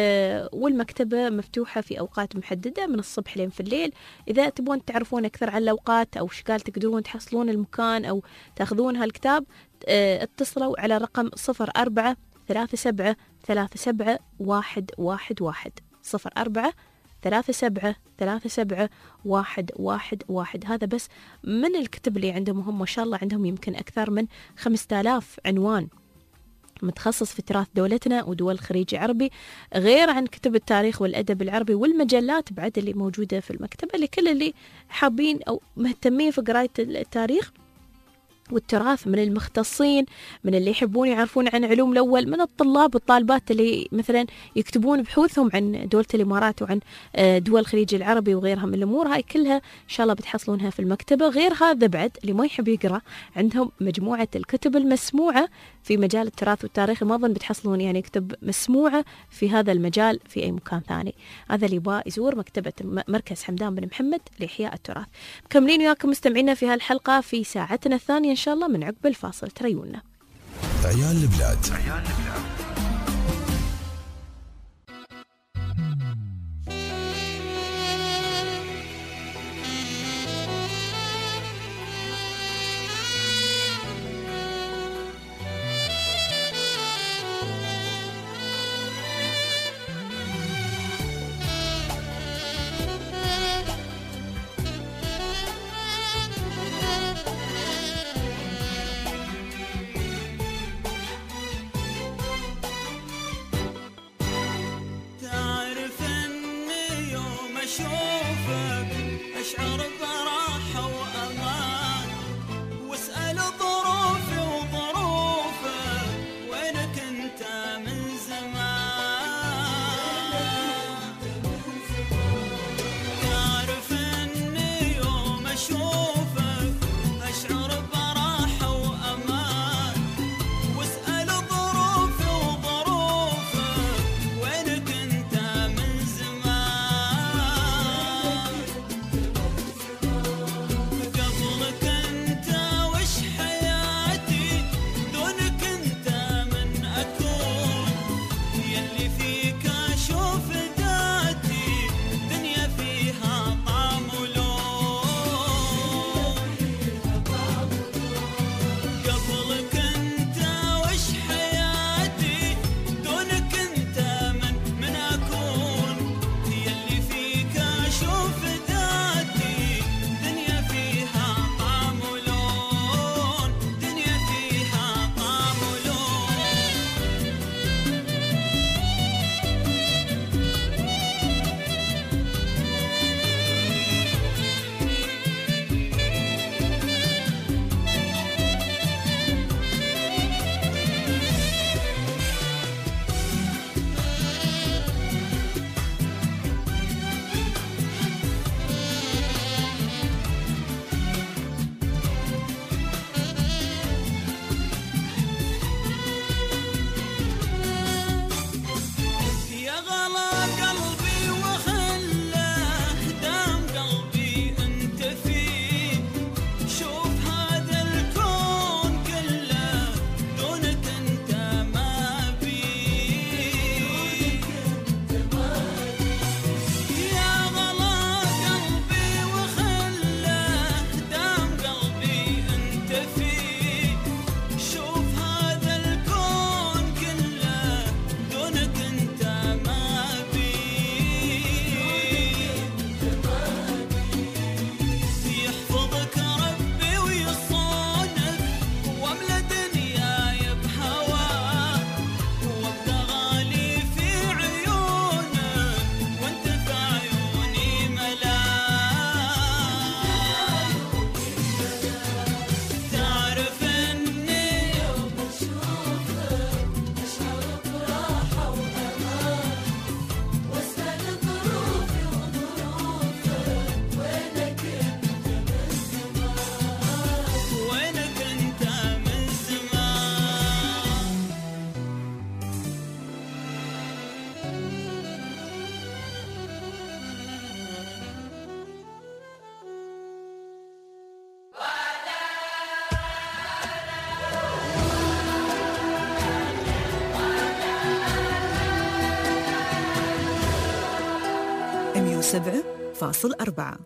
والمكتبة مفتوحة في أوقات محددة من الصبح لين في الليل. إذا تبون تعرفون أكثر عن الأوقات أو شقال تقدرون تحصلون المكان أو تأخذون هالكتاب، اتصلوا على رقم صفر أربعة ثلاثة سبعة ثلاثة سبعة واحد واحد واحد صفر أربعة ثلاثة سبعة ثلاثة سبعة واحد واحد واحد. هذا بس من الكتب اللي عندهم، هم ما شاء الله عندهم يمكن أكثر من خمسة آلاف عنوان متخصص في تراث دولتنا ودول الخليج العربي، غير عن كتب التاريخ والأدب العربي والمجلات بعد اللي موجودة في المكتبة لكل اللي حابين أو مهتمين في قراءة التاريخ والتراث، من المختصين، من اللي يحبون يعرفون عن علوم الأول، من الطلاب والطالبات اللي مثلا يكتبون بحوثهم عن دولة الإمارات وعن دول الخليج العربي وغيرها من الأمور. هاي كلها إن شاء الله بتحصلونها في المكتبة. غير هذا بعد اللي ما يحب يقرأ عندهم مجموعة الكتب المسموعة في مجال التراث والتاريخ، ما أظن بتحصلون يعني كتب مسموعة في هذا المجال في أي مكان ثاني. هذا اللي يبغى يزور مكتبة مركز حمدان بن محمد لإحياء التراث. مكملين وياكم مستمعينا في هالحلقة في ساعتنا الثانية إن شاء الله من عقب الفاصل. تريونا عيال البلاد. أشوفك أشعر وسبعة فاصل أربعة.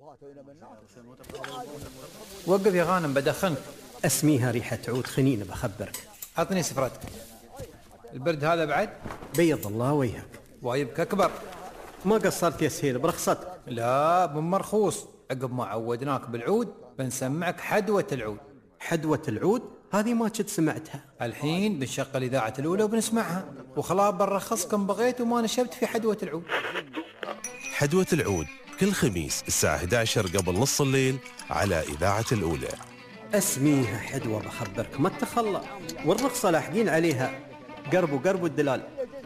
وقف يا غانم بدخنك. اسميها ريحة عود خنين بخبرك. عطني سفرتك. البرد هذا بعد؟ بيض الله وجهك. وايبك أكبر. ما قصرت يا سهيل برخصتك. لا بمرخوص، عقب ما عودناك بالعود بنسمعك حدوة العود. حدوة العود؟ هذه ما كنت سمعتها. الحين بنشغل إذاعة الأولى وبنسمعها، وخلاص بنرخصكم بغيت وما نشبت في حدوة العود. حدوة العود كل خميس الساعة إحدى عشر قبل نص الليل على إذاعة الأولى. اسميها حدوة بخبرك ما تخلى، والرخصة لاحقين عليها. قرب وقرب الدلال.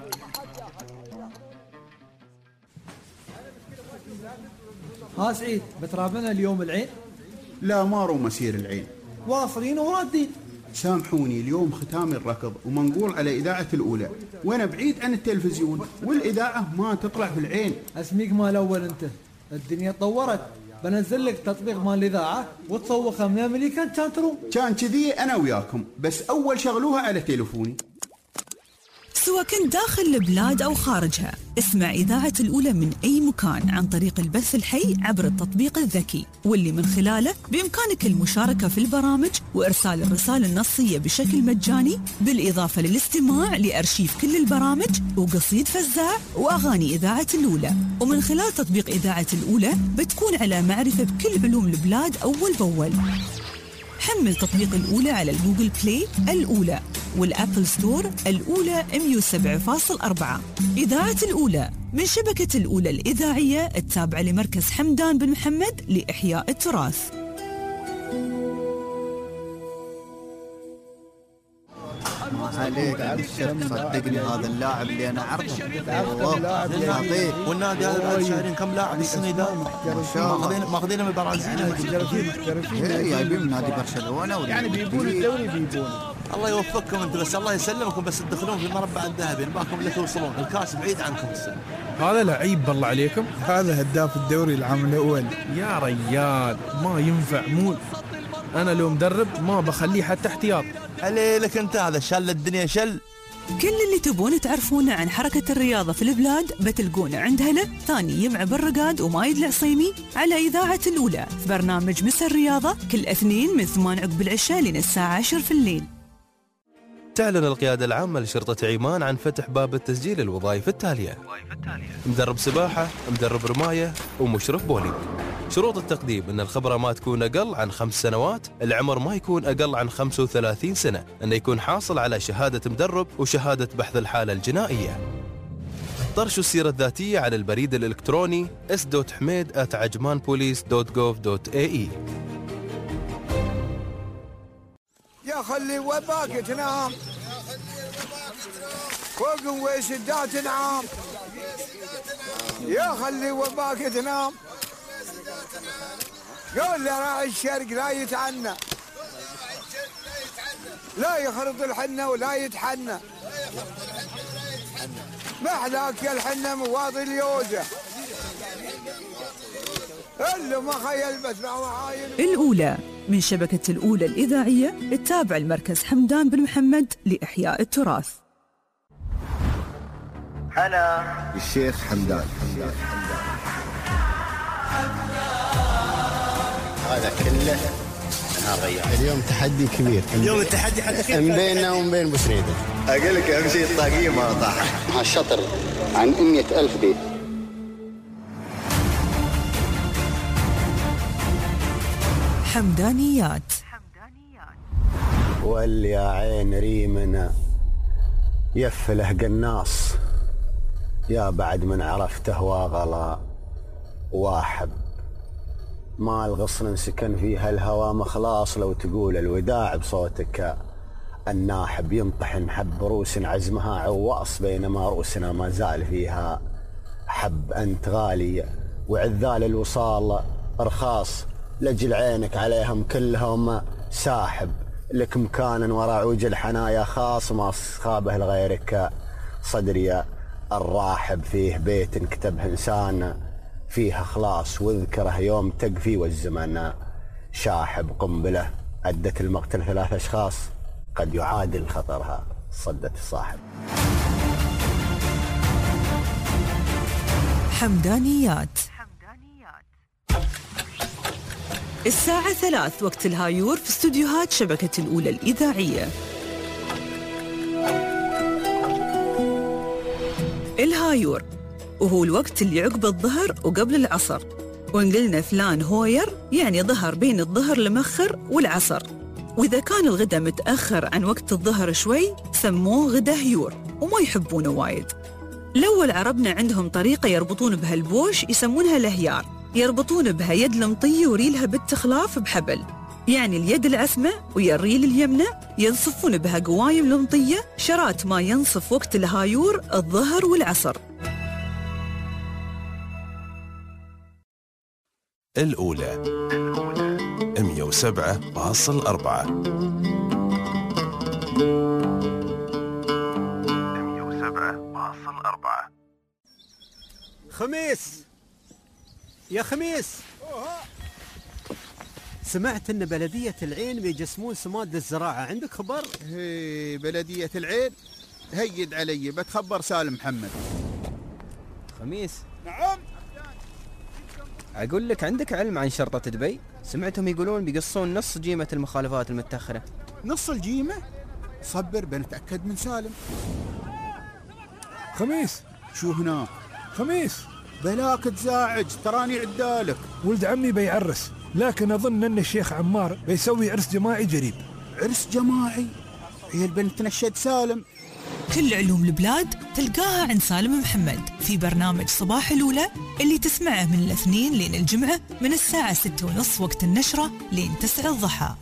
ها سعيد بترابنا اليوم العين؟ لا ما رو مسير العين، واصلين ورادين. سامحوني اليوم ختام الركض ومنقول على إذاعة الأولى، وأنا بعيد عن التلفزيون والإذاعة ما تطلع في العين. اسميك مال أول أنت، الدنيا تطورت، بنزل لك تطبيق مال الإذاعة وتصوخها من أمريكا كان تروم. كان كذي أنا وياكم، بس أول شغلوها على تليفوني. سواء كنت داخل البلاد أو خارجها، اسمع إذاعة الأولى من أي مكان عن طريق البث الحي عبر التطبيق الذكي، واللي من خلاله بإمكانك المشاركة في البرامج وإرسال الرسالة النصية بشكل مجاني، بالإضافة للاستماع لأرشيف كل البرامج وقصيد فزاع وأغاني إذاعة الأولى. ومن خلال تطبيق إذاعة الأولى بتكون على معرفة بكل علوم البلاد أول بأول. حمل تطبيق الأولى على الجوجل بلاي الأولى والأبل ستور الأولى مية وسبعة فاصل أربعة. إذاعة الأولى من شبكة الأولى الإذاعية التابعة لمركز حمدان بن محمد لإحياء التراث. عليك الشرف صدقني هذا اللاعب اللي انا اعرفه والله. والنادي هذا بعد شهرين كم لاعب السنه ذا ماخذين ماخذين من البرازيل جايبين من نادي برشلونه يعني بيبون الدوري بيبون. الله يوفقكم انتم، بس الله يسلمكم، بس تدخلون في المربع الذهبي نباكم اللي توصلون، الكاس بعيد عنكم السنه. هذا لعيب بالله عليكم، هذا هداف الدوري العام الاول يا ريال، ما ينفع مول. انا لو مدرب ما بخليه حتى احتياط. عليك انت هذا شل الدنيا شل. كل اللي تبون تعرفونه عن حركة الرياضة في البلاد بتلقونه عند هلا ثاني يمع بالرقاد ومايد العصيمي على إذاعة الأولى في برنامج مسا الرياضة كل اثنين من ثمان عقب العشاء لين الساعة عشر في الليل. تعلن القيادة العامة لشرطة عمان عن فتح باب التسجيل الوظائف التالية: مدرب سباحة، مدرب رماية، ومشرف بولينج. شروط التقديم أن الخبرة ما تكون أقل عن خمس سنوات، العمر ما يكون أقل عن خمسة وثلاثين سنة، أنه يكون حاصل على شهادة مدرب وشهادة بحث الحالة الجنائية. طرش السيرة الذاتية على البريد الإلكتروني اس دوت حميد آت عجمان بوليس دوت جوف دوت اي اي. يا خلي وباك تنام فوق وسدات نعام، يا خلي وباك تنام، قول راعي الشرق لا يتعنى، لا يخرط الحنة ولا يتحنى، محلاك يا الحنة مواضي اليوزة اللي ما خيل بس الأولى من شبكة الأولى الإذاعية التابعة لمركز حمدان بن محمد لإحياء التراث. أنا الشيخ حمدان. هذا كله نهار رياض. اليوم تحدي كبير، اليوم التحدي حتى من بيننا ومن بين بوسنيدة. أقول لك أهم شيء الطاقية ما طاحت. مع الشطر عن مئة ألف بيت. حمدانيات. واللي يا عين ريمنا يفله قناص، يا بعد من عرفته واغلا واحب، ما الغصن سكن فيها الهوى مخلاص، لو تقول الوداع بصوتك الناحب، ينطحن حب روس عزمها عواص، بينما روسنا ما زال فيها حب. أنت غالي وعذال الوصال رخاص، لجل عينك عليهم كلهم ساحب، لك مكانا وراء عوج الحنايا خاص، ما خابه لغيرك صدري الراحب، فيه بيت كتبه إنسان فيه خلاص، واذكره يوم تقفي والزمن شاحب، قنبلة أدت المقتل ثلاث أشخاص، قد يعادل خطرها صدة الصاحب. حمدانيات. الساعة ثلاث وقت الهايور في استوديوهات شبكة الأولى الإذاعية. الهايور وهو الوقت اللي عقب الظهر وقبل العصر، وإن قلنا فلان هوير يعني ظهر بين الظهر المخر والعصر، وإذا كان الغدا متأخر عن وقت الظهر شوي سموه غدا هيور وما يحبونه وايد. الأول عربنا عندهم طريقة يربطون بها البوش يسمونها الهيار، يربطون بها يد المطية وريلها بالتخلاف بحبل، يعني اليد العثمة ويا الريل اليمنى ينصفون بها قوايم المطية شرات ما ينصف وقت الهايور الظهر والعصر. الأولى مئة وسبعة فاصلة أربعة. مئة وسبعة فاصلة أربعة. خميس يا خميس، سمعت ان بلدية العين بيجسمون سماد للزراعة، عندك خبر؟ هي بلدية العين هيد علي، بتخبر سالم محمد. خميس. نعم. أقول لك، عندك علم عن شرطة دبي؟ سمعتهم يقولون بيقصون نص جيمة المخالفات المتأخرة. نص الجيمة؟ صبر بنتأكد من سالم. خميس. شو هنا؟ خميس. بلاك تزاعج، تراني عدالك. ولد عمي بيعرس، لكن أظن أن الشيخ عمار بيسوي عرس جماعي قريب. عرس جماعي؟ هي البنت تنشد سالم. كل علوم البلاد تلقاها عند سالم محمد في برنامج صباح الأولى اللي تسمعه من الاثنين لين الجمعة من الساعة ستة ونص وقت النشرة لين تسعة الضحى.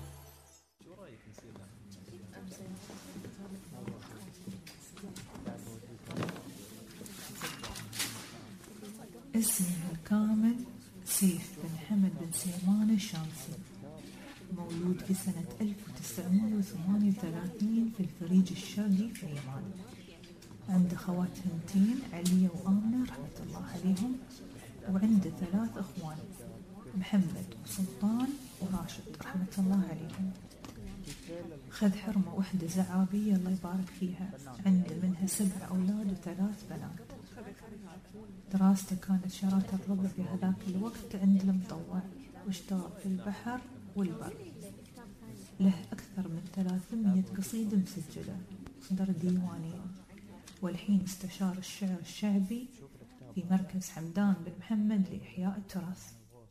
اسمه الكامل سيف بن حمد بن سليمان الشامسي، مولود في سنة ألف وتسعمائة وثمانية وثلاثين في الفريج الشرقي في اليمن. عنده خوات ثنتين علية وآمنة رحمة الله عليهم، وعنده ثلاث أخوان محمد وسلطان وراشد رحمة الله عليهم. خذ حرمة وحدة زعابية الله يبارك فيها، عنده منها سبع أولاد وثلاث بنات. دراسته كانت شرارة الربع في هذاك الوقت عند المطوع، واشتغل في البحر والبر. له أكثر من ثلاثمية قصيدة مسجلة، صدر ديوانين، والحين استشار الشعر الشعبي في مركز حمدان بن محمد لإحياء التراث.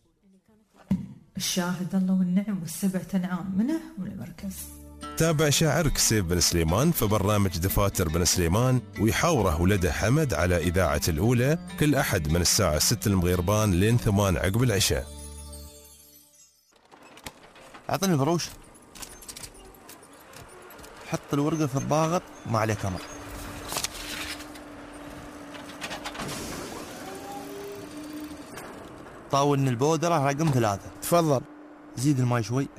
الشاهد الله والنعم والسبع تنعام منه من المركز. تابع شاعرك سيف بن سليمان في برنامج دفاتر بن سليمان، ويحاوره ولده حمد على إذاعة الأولى كل أحد من الساعة ستة المغيربان لين ثمان عقب العشاء. أعطني البروش، حط الورقة في الضاغط ما عليه كمر. طاولني البودرة رقم ثلاثة. تفضل. زيد الماي شوي.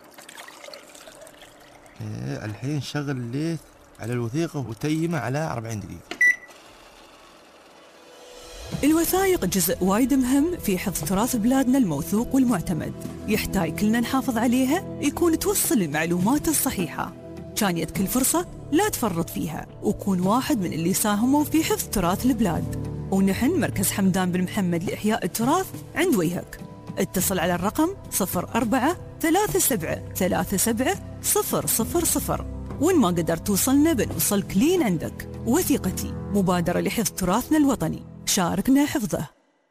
إيه الحين شغل الليث على الوثيقة وتيمه على أربعين دقيقة. الوثائق جزء وايد مهم في حفظ تراث بلادنا الموثوق والمعتمد، يحتاج كلنا نحافظ عليها، يكون توصل المعلومات الصحيحة. كان يد كل فرصة لا تفرط فيها، وكون واحد من اللي ساهموا في حفظ تراث البلاد. ونحن مركز حمدان بن محمد لإحياء التراث عند وجهك. اتصل على الرقم صفر أربعة ثلاثة سبعة ثلاثة سبعة صفر صفر صفر، وإن ما قدرت توصلنا بنوصلك لين عندك. وثيقتي مبادرة لحفظ تراثنا الوطني، شاركنا حفظه.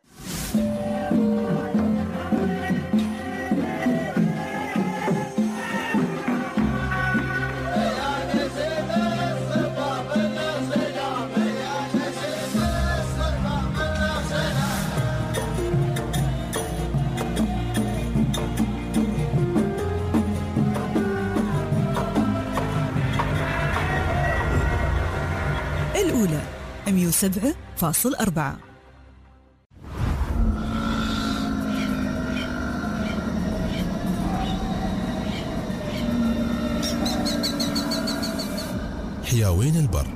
الأولى مئة وسبعة فاصلة أربعة. حياوين البر.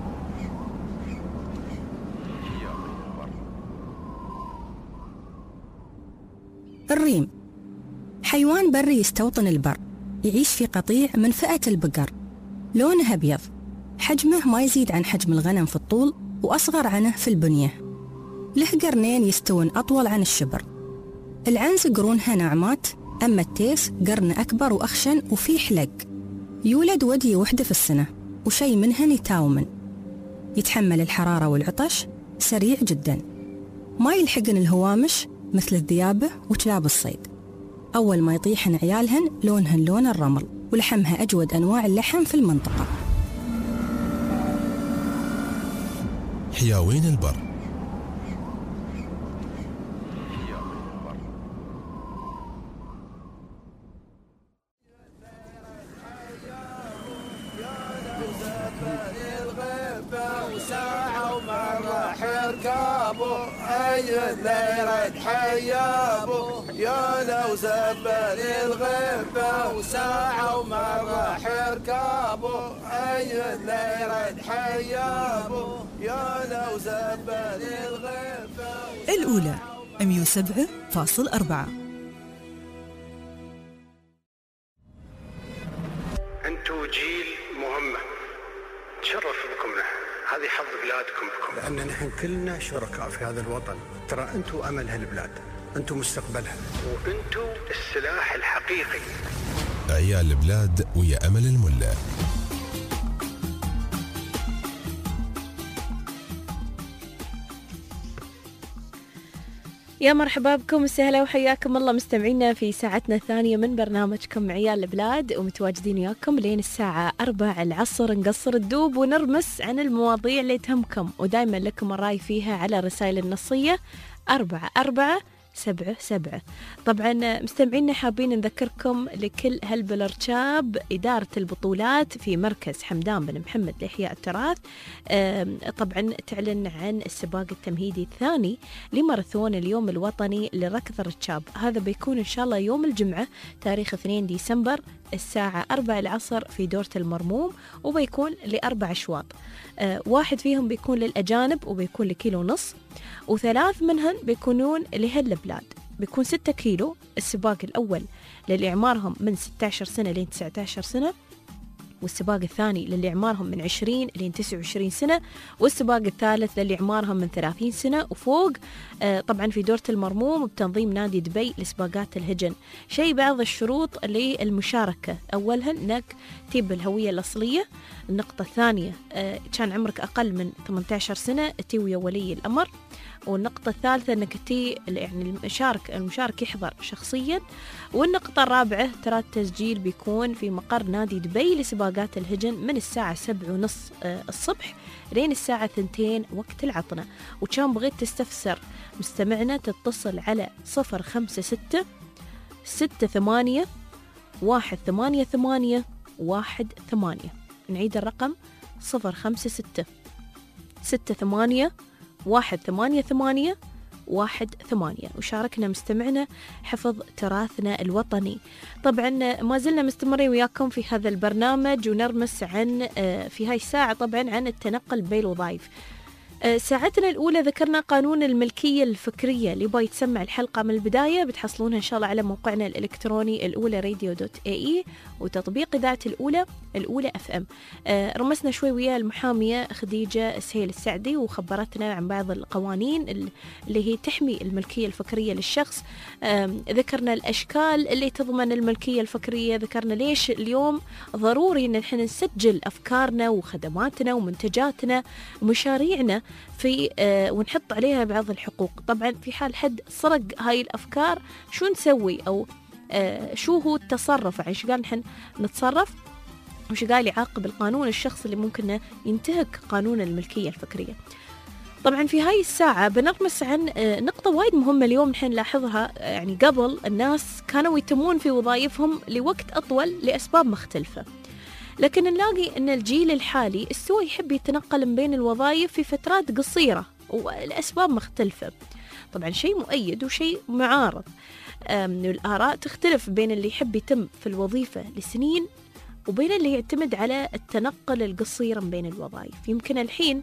الريم حيوان بري يستوطن البر، يعيش في قطيع من فئة البقر، لونه أبيض، حجمه ما يزيد عن حجم الغنم في الطول، وأصغر عنه في البنية. له قرنين يستوون أطول عن الشبر. العنز قرونها ناعمات، أما التيس قرن أكبر وأخشن وفيه حلق. يولد ودي وحدة في السنة، وشي منهن يتاومن. يتحمل الحرارة والعطش، سريع جدا، ما يلحقن الهوامش مثل الذيابة وكلاب الصيد. أول ما يطيحن عيالهن لونهن لون الرمل، ولحمها أجود أنواع اللحم في المنطقة. حياوين البر. يا لو زبل الغفة وساعة ومرة حركابه أي اللي يرد حيابه يا لو زبل الغفة. الأولى مية وسبعة فاصل أربعة. أنتوا جيل مهمة تشرف بكم له، هذه حظ بلادكم بكم، لأن نحن كلنا شركاء في هذا الوطن. ترى أنتوا أمل هالبلاد، أنتوا مستقبلها، وأنتوا السلاح الحقيقي. عيال البلاد ويا أمل الملا. يا مرحبا بكم وسهلا وحياكم الله مستمعينا في ساعتنا الثانية من برنامجكم عيال البلاد، ومتواجدين وياكم لين الساعة أربع العصر نقصر الدوب ونرمس عن المواضيع اللي تهمكم، ودايما لكم الرأي فيها على رسائل النصية أربعة أربعة سبعة سبعة. طبعا مستمعينا حابين نذكركم لكل هالبلرشاب إدارة البطولات في مركز حمدان بن محمد لإحياء التراث طبعا تعلن عن السباق التمهيدي الثاني لماراثون اليوم الوطني لركض الرشاب. هذا بيكون إن شاء الله يوم الجمعة تاريخ اثنين ديسمبر الساعة أربعة العصر في دورة المرموم، وبيكون لأربع أشواط. أه واحد فيهم بيكون للأجانب وبيكون لكيلو ونص، وثلاث منهن بيكونون لهالبلاد بيكون ستة كيلو. السباق الأول للي أعمارهم من ستة عشر سنة لين تسعة عشر سنة، والسباق الثاني للي أعمارهم من عشرين لين تسعة وعشرين سنة، والسباق الثالث للي أعمارهم من ثلاثين سنة وفوق. آه طبعا في دورة المرموم بتنظيم نادي دبي لسباقات الهجن. شيء بعض الشروط للمشاركة، أولها أنك تجيب الهوية الأصلية. النقطة الثانية آه كان عمرك أقل من ثمانية عشر سنة تي ويا ولي الأمر. والنقطة الثالثة أنك تي يعني المشارك المشارك يحضر شخصيا. والنقطة الرابعة ترى التسجيل بيكون في مقر نادي دبي لسباقات الهجن من الساعة سبعة ونص الصبح لين الساعة ثنتين وقت العطنة. وكان بغيت تستفسر مستمعنا تتصل على صفر خمسة ستة ستة ثمانية واحد ثمانية ثمانية واحد ثمانية. نعيد الرقم صفر خمسة ستة ستة ثمانية واحد ثمانية ثمانية واحد ثمانية. وشاركنا مستمعنا حفظ تراثنا الوطني. طبعا ما زلنا مستمرين وياكم في هذا البرنامج ونرمس عن في هاي الساعة طبعا عن التنقل بين الوظائف. ساعتنا الأولى ذكرنا قانون الملكية الفكرية اللي باي تسمع الحلقة من البداية بتحصلونها إن شاء الله على موقعنا الإلكتروني الأولى راديو دوت اي اي وتطبيق إذاعة الأولى الأولى اف ام. آه رمسنا شوي ويا المحامية خديجة السهيل السعدي وخبرتنا عن بعض القوانين اللي هي تحمي الملكية الفكرية للشخص. آه ذكرنا الأشكال اللي تضمن الملكية الفكرية، ذكرنا ليش اليوم ضروري إن احنا نسجل أفكارنا وخدماتنا ومنتجاتنا ومشاريعنا في آه ونحط عليها بعض الحقوق. طبعا في حال حد سرق هاي الأفكار شو نسوي، أو آه شو هو التصرف، يعني شو قال نحن نتصرف وش قال يعاقب القانون الشخص اللي ممكن ينتهك قانون الملكية الفكرية. طبعا في هاي الساعة بنرمس عن آه نقطة وايد مهمة اليوم نحن نلاحظها. آه يعني قبل الناس كانوا يتمون في وظائفهم لوقت أطول لأسباب مختلفة، لكن نلاقي أن الجيل الحالي استوى يحب يتنقل من بين الوظائف في فترات قصيرة والأسباب مختلفة. طبعا شيء مؤيد وشيء معارض. الآراء تختلف بين اللي يحب يتم في الوظيفة لسنين وبين اللي يعتمد على التنقل القصير من بين الوظائف. يمكن الحين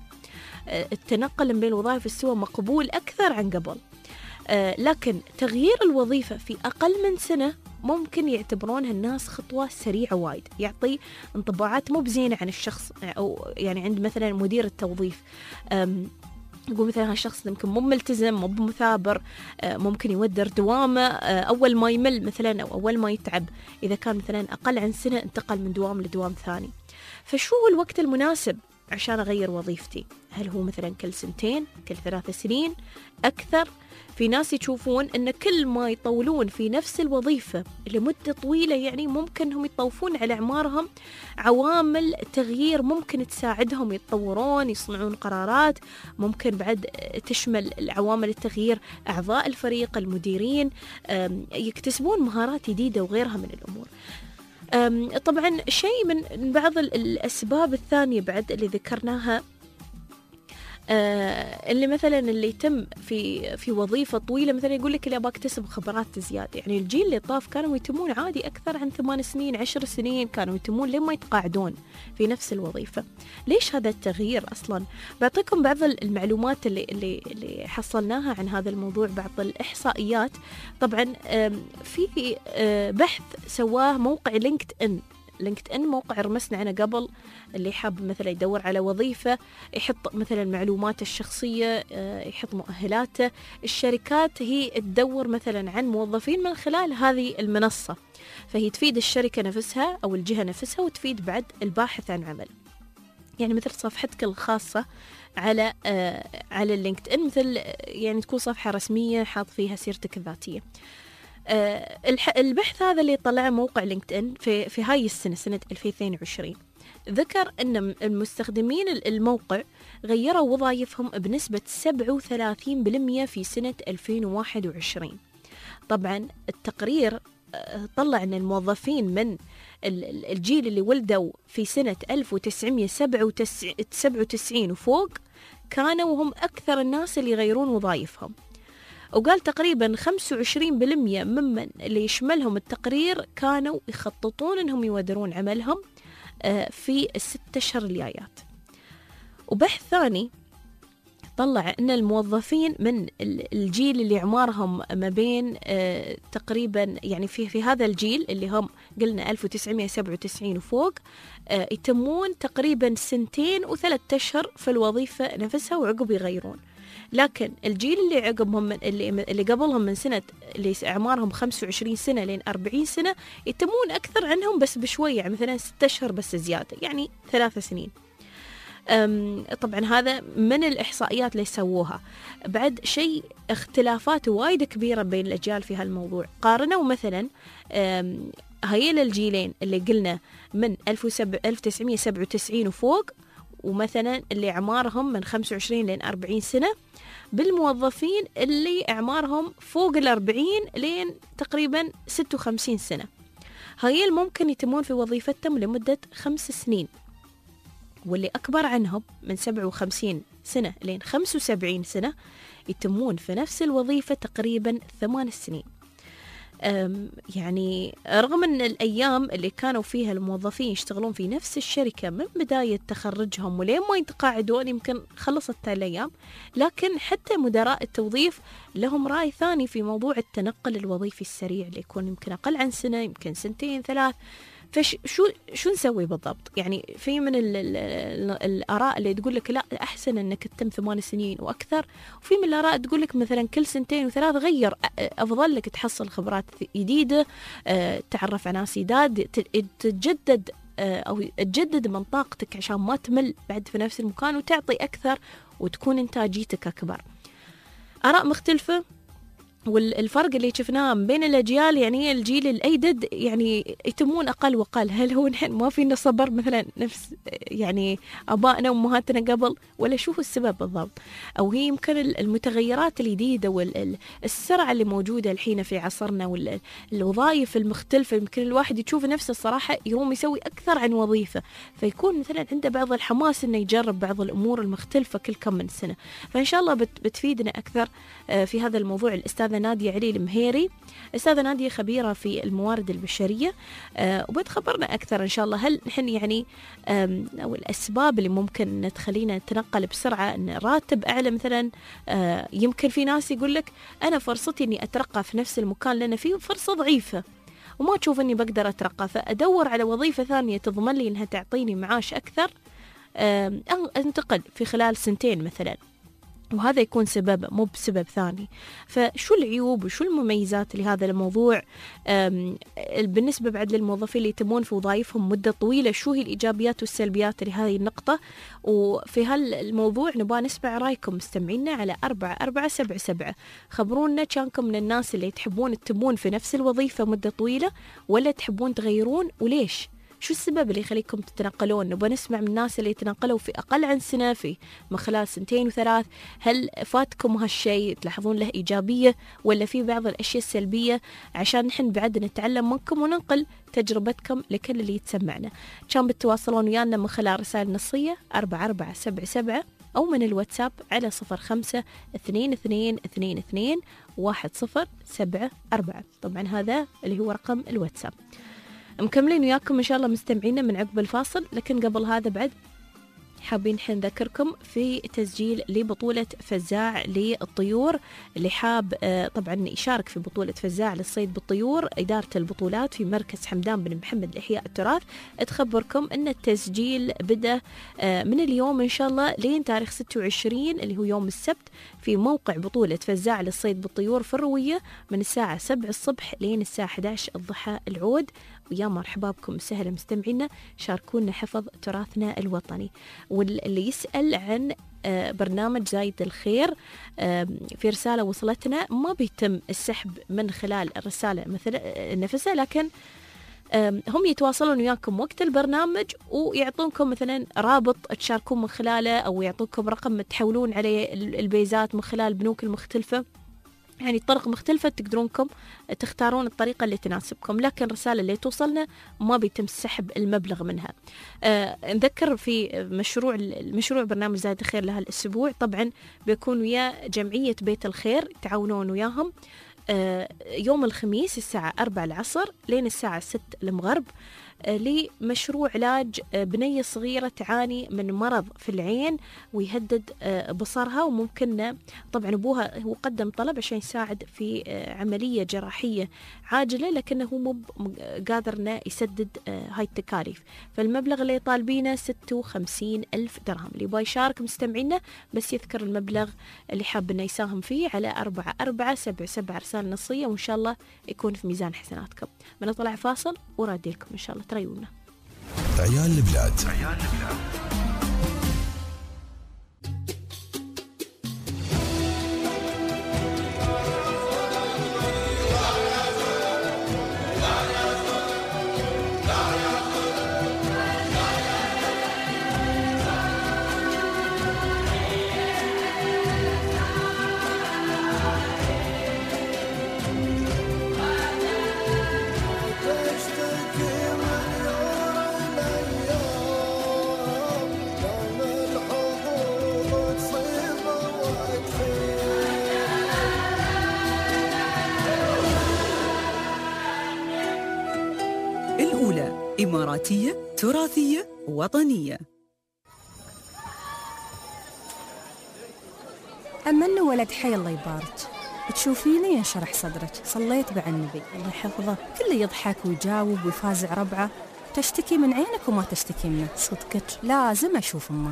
التنقل من بين الوظائف استوى مقبول أكثر عن قبل، لكن تغيير الوظيفة في أقل من سنة ممكن يعتبرونها الناس خطوة سريعة وايد، يعطي انطباعات مو بزينة عن الشخص، أو يعني عند مثلا مدير التوظيف يقول مثلا هالشخص يمكن مو ملتزم، مو مثابر، ممكن يودر دوامه اول ما يمل مثلا او اول ما يتعب. اذا كان مثلا اقل عن سنه انتقل من دوام لدوام ثاني. فشو هو الوقت المناسب عشان اغير وظيفتي؟ هل هو مثلا كل سنتين، كل ثلاث سنين، اكثر؟ في ناس يشوفون ان كل ما يطولون في نفس الوظيفة لمدة طويلة يعني ممكن هم يطوفون على اعمارهم عوامل تغيير ممكن تساعدهم يتطورون، يصنعون قرارات، ممكن بعد تشمل العوامل التغيير اعضاء الفريق، المديرين، يكتسبون مهارات جديدة وغيرها من الامور. طبعا شيء من بعض الاسباب الثانية بعد اللي ذكرناها، آه اللي مثلا اللي يتم في في وظيفة طويلة مثلا يقول لك اللي أبغى أكتسب خبرات زيادة. يعني الجيل اللي طاف كانوا يتمون عادي أكثر عن ثمان سنين عشر سنين، كانوا يتمون لين ما يتقاعدون في نفس الوظيفة. ليش هذا التغيير أصلا؟ بعطيكم بعض المعلومات اللي اللي اللي حصلناها عن هذا الموضوع، بعض الإحصائيات. طبعا في بحث سواه موقع لينكد إن. لينكد إن موقع رمسنا عنه قبل، اللي حاب مثلا يدور على وظيفة يحط مثلا معلوماته الشخصية، يحط مؤهلاته. الشركات هي تدور مثلا عن موظفين من خلال هذه المنصة، فهي تفيد الشركة نفسها أو الجهة نفسها وتفيد بعد الباحث عن عمل. يعني مثل صفحتك الخاصة على آه على اللينكد إن، مثل يعني تكون صفحة رسمية حاط فيها سيرتك الذاتية. آه البحث هذا اللي طلع موقع لينكد إن في في هاي السنة سنة ألفين واثنين وعشرين ذكر أن المستخدمين الموقع غيروا وظائفهم بنسبة سبعة وثلاثين بالمئة في سنة ألفين وواحد وعشرين. طبعا التقرير طلع أن الموظفين من الجيل اللي ولدوا في سنة ألف وتسعمئة وسبعة وتسعين وفوق كانوا هم أكثر الناس اللي يغيرون وظائفهم. وقال تقريبا خمسة وعشرين بالمئة ممن اللي يشملهم التقرير كانوا يخططون أنهم يودرون عملهم في الست أشهر الجايات. وبحث ثاني طلع أن الموظفين من الجيل اللي أعمارهم ما بين تقريبا يعني في في هذا الجيل اللي هم قلنا ألف وتسعمئة وسبعة وتسعين وفوق يتمون تقريبا سنتين وثلاث أشهر في الوظيفة نفسها وعقب يغيرون. لكن الجيل اللي عقبهم من اللي اللي قبلهم من سنة اللي أعمارهم خمسة وعشرين سنة لين أربعين سنة يتمون أكثر عنهم بس بشوية، يعني مثلا ستة أشهر بس زيادة، يعني ثلاث سنين. طبعا هذا من الإحصائيات اللي سووها. بعد شيء اختلافات وايد كبيرة بين الأجيال في هالموضوع. قارنوا مثلا هايل الجيلين اللي قلنا من ألف وتسعمئة وسبعة وتسعين وفوق ومثلا اللي أعمارهم من خمسة وعشرين لين أربعين سنة بالموظفين اللي أعمارهم فوق الأربعين لين تقريبا ستة وخمسين سنة. هايل ممكن يتمون في وظيفتهم لمدة خمس سنين، واللي أكبر عنهم من سبعة وخمسين سنة لين خمسة وسبعين سنة يتمون في نفس الوظيفة تقريبا ثمان سنين. يعني رغم أن الأيام اللي كانوا فيها الموظفين يشتغلون في نفس الشركة من بداية تخرجهم ولين ما يتقاعدون يمكن خلصت الأيام، لكن حتى مدراء التوظيف لهم رأي ثاني في موضوع التنقل الوظيفي السريع اللي يكون يمكن أقل عن سنة، يمكن سنتين ثلاث. فش شو شو نسوي بالضبط؟ يعني في من ال ال ال الآراء اللي تقول لك لا أحسن أنك تتم ثمان سنين وأكثر، وفي من الآراء تقول لك مثلا كل سنتين وثلاث غير، أفضل لك تحصل خبرات جديدة، تعرف على ناس جداد، تتجدد أو تجدد من طاقتك عشان ما تمل بعد في نفس المكان وتعطي أكثر وتكون إنتاجيتك أكبر. آراء مختلفة. والفرق اللي شفناه بين الأجيال يعني الجيل الأيدد يعني يتمون أقل وأقل. هل هو نحن ما فينا صبر مثلا نفس يعني أبائنا وأمهاتنا قبل، ولا شو هو السبب بالضبط؟ أو هي يمكن المتغيرات الجديدة والسرعة اللي موجودة الحين في عصرنا والوظائف المختلفة، يمكن الواحد يشوف نفسه الصراحة يقوم يسوي أكثر عن وظيفة، فيكون مثلا عنده بعض الحماس إنه يجرب بعض الأمور المختلفة كل كم من سنة. فإن شاء الله بتفيدنا أكثر في هذا الموضوع الأستاذة نادية علي المهيري. أستاذة نادية خبيرة في الموارد البشرية، أه وبتخبرنا أكثر إن شاء الله هل نحن يعني أو الأسباب اللي ممكن تخلينا نتنقل بسرعة، أن راتب أعلى مثلا. أه يمكن في ناس يقول لك أنا فرصتي إني أترقى في نفس المكان اللي أنا فيه فرصة ضعيفة وما تشوف إني بقدر أترقى، فأدور على وظيفة ثانية تضمن لي إنها تعطيني معاش أكثر، أه أنتقل في خلال سنتين مثلا. وهذا يكون سبب مو بسبب ثاني. فشو العيوب وشو المميزات لهذا الموضوع؟ بالنسبة بعد للموظفين اللي يتمون في وظائفهم مدة طويلة، شو هي الإيجابيات والسلبيات لهذه النقطة؟ وفي هالموضوع نبغى نسمع رأيكم مستمعينا على أربعة أربعة سبعة سبعة. خبرونا كانكم من الناس اللي تحبون تتمون في نفس الوظيفة مدة طويلة ولا تحبون تغيرون، وليش؟ شو السبب اللي يخليكم تتنقلون؟ نبغى نسمع من الناس اللي يتنقلوا في أقل عن سنة، في من خلال سنتين وثلاث. هل فاتكم هالشيء؟ تلاحظون له إيجابية ولا في بعض الأشياء السلبية؟ عشان نحن بعد نتعلم منكم وننقل تجربتكم لكل اللي يتسمعنا. كان بتواصلون ويانا من خلال رسائل نصية أربعة أربعة سبعة سبعة أو من الواتساب على صفر خمسة اثنين اثنين اثنين اثنين واحد صفر سبعة أربعة. طبعا هذا اللي هو رقم الواتساب. مكملين وياكم إن شاء الله مستمعينا من عقب الفاصل، لكن قبل هذا بعد حابين حين نذكركم في تسجيل لبطولة فزاع للطيور. اللي حاب طبعا يشارك في بطولة فزاع للصيد بالطيور، إدارة البطولات في مركز حمدان بن محمد لإحياء التراث تخبركم أن التسجيل بدأ من اليوم إن شاء الله لين تاريخ ستة وعشرين اللي هو يوم السبت في موقع بطولة فزاع للصيد بالطيور في الروية من الساعة سبعة الصبح لين الساعة أحد عشر الضحى العود. ويا مرحبا بكم سهلا مستمعينا، شاركونا حفظ تراثنا الوطني. واللي يسأل عن برنامج زايد الخير في رسالة وصلتنا، ما بيتم السحب من خلال الرسالة مثل نفسها، لكن هم يتواصلون وياكم وقت البرنامج ويعطونكم مثلا رابط تشاركون من خلاله، أو يعطونكم رقم تحولون عليه البيزات من خلال البنوك المختلفة. يعني طرق مختلفة تقدرونكم تختارون الطريقة اللي تناسبكم، لكن الرسالة اللي توصلنا ما بيتم سحب المبلغ منها. آه نذكر في مشروع المشروع برنامج زايد الخير لها الأسبوع طبعا بيكون ويا جمعية بيت الخير، تعاونون وياهم آه يوم الخميس الساعة أربعة العصر لين الساعة ستة المغرب لمشروع علاج بنية صغيرة تعاني من مرض في العين ويهدد بصرها، وممكن طبعا أبوها هو قدم طلب عشان يساعد في عملية جراحية عاجلة، لكنه مو قادرنا يسدد هاي التكاليف. فالمبلغ اللي طالبينه ستة وخمسين ألف درهم. اللي يبغى يشارك مستمعينا بس يذكر المبلغ اللي حاب انه يساهم فيه على أربعة أربعة سبعة سبعة رسالة نصية، وإن شاء الله يكون في ميزان حسناتكم. بنطلع فاصل ورادي لكم إن شاء الله تريونا. عيال البلاد. عيال البلاد. إماراتية تراثية وطنية. أما إنه ولد حي الله يبارك، تشوفيني ينشرح صدرك، صليت مع النبي الله يحفظه، كله يضحك ويجاوب ويفازع ربعه، تشتكي من عينك وما تشتكي منه. صدقك لازم أشوف أمه.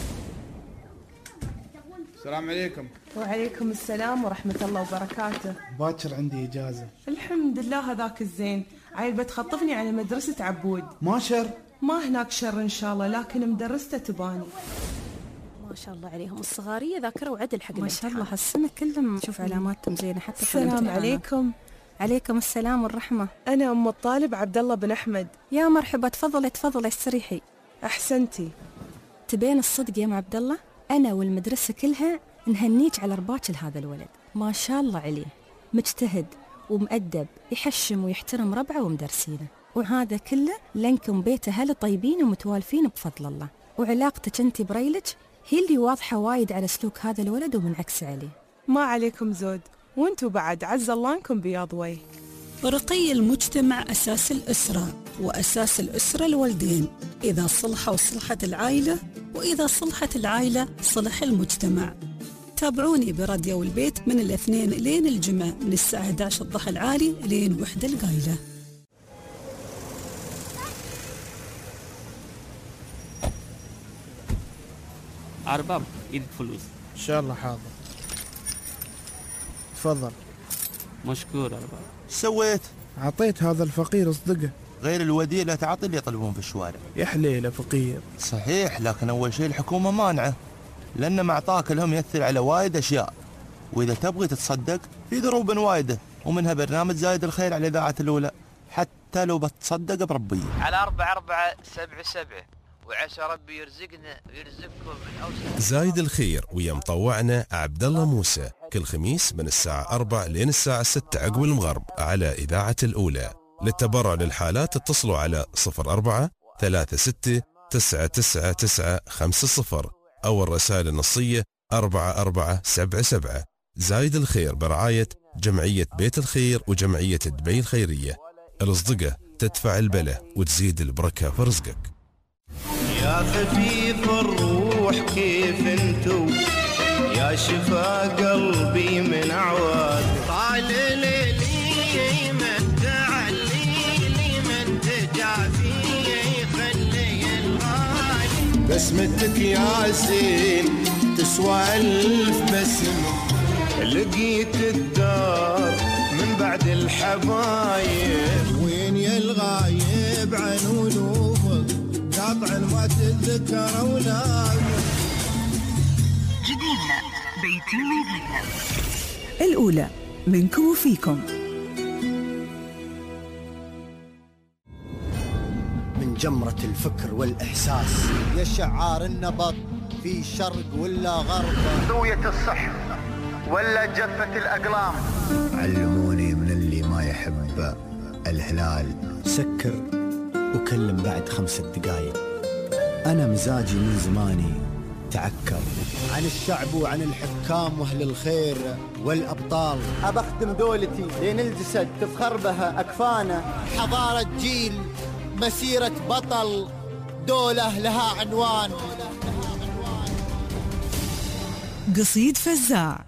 السلام عليكم. وعليكم السلام ورحمة الله وبركاته. باكر عندي إجازة. الحمد لله هذاك الزين. عيل بتخطفني على مدرسة عبود. ما شر؟ ما هناك شر إن شاء الله، لكن مدرسته تباني. ما شاء الله عليهم الصغارية ذاكرة وعدل حق ما شاء الله هالسنة كلهم شوف علاماتهم زينة حتى في السلام عليكم. عليكم السلام والرحمة. أنا أم الطالب عبد الله بن أحمد. يا مرحبا، تفضلي تفضلي استريحي. أحسنتي. تبين الصدق يا ام عبد الله، أنا والمدرسة كلها نهنيك على رباك لهذا الولد، ما شاء الله عليه، مجتهد ومؤدب، يحشم ويحترم ربعه ومدرسينه، وهذا كله لأنكم بيت أهل طيبين ومتوالفين بفضل الله، وعلاقتك أنت بريلك هي اللي واضحة وايد على سلوك هذا الولد ومنعكس عليه. ما عليكم زود، وانتوا بعد عز الله انكم بياض وجه. رقي المجتمع أساس الأسرة، وأساس الأسرة الوالدين، إذا صلحوا صلحت العائلة، وإذا صلحت العائلة صلح المجتمع. تابعوني براديو البيت من الاثنين لين الجمعة من الساعة أحد عشر الضحى العالي لين وحدة القايلة. أرباب إيد فلوس شاء الله حاضر. تفضل. مشكور. سويت؟ عطيت هذا الفقير اصدقه. غير الوديع لا تعطي اللي يطلبون في الشوارع. يا حليله فقير. صحيح، لكن أول شيء الحكومة مانعه، لأن ما أعطاك لهم يأثر على وايد أشياء، وإذا تبغي تتصدق في ضروب وايدة، ومنها برنامج زايد الخير على إذاعة الأولى، حتى لو بتصدق بربي. على أربعة أربعة سبعة سبعة، وعسى ربي يرزقنا ويرزقكم من أوسع. زايد الخير ويا مطوعنا عبد الله موسى كل خميس من الساعة أربعة لين الساعة ستة عقب المغرب على إذاعة الأولى. للتبرع للحالات اتصلوا على صفر أربعة ثلاثة ستة تسعة تسعة تسعة خمسة صفر أو الرسائل النصية أربعة أربعة سبعة سبعة. زايد الخير برعاية جمعية بيت الخير وجمعية دبي الخيرية. الأصدقة تدفع البلة وتزيد البركة في رزقك. يا خفيف الروح كيف انتو، يا شفا قلبي من عواد. طال ليلي من تعليلي من تجافي خلي الغالي. بسمتك يا زين تسوى ألف بسمة، لقيت الدار من بعد الحبايب. وين يا الغايب عن ولوفك قاطع ما تتذكر أولادك. جديدنا بيت المدينة الأولى منكم وفيكم. من جمرة الفكر والإحساس يا شعار النبض في شرق ولا غرب، ذوية الصح ولا جفة الأقلام. علموني من اللي ما يحب الهلال سكر وكلم بعد خمسة دقايق. أنا مزاجي من زماني تعكر عن الشعب وعن الحكام وأهل الخير والأبطال. أبختم دولتي لين الجسد تفخر بها أكفانه. حضارة جيل مسيرة بطل، دولة لها عنوان. قصيد فزاع.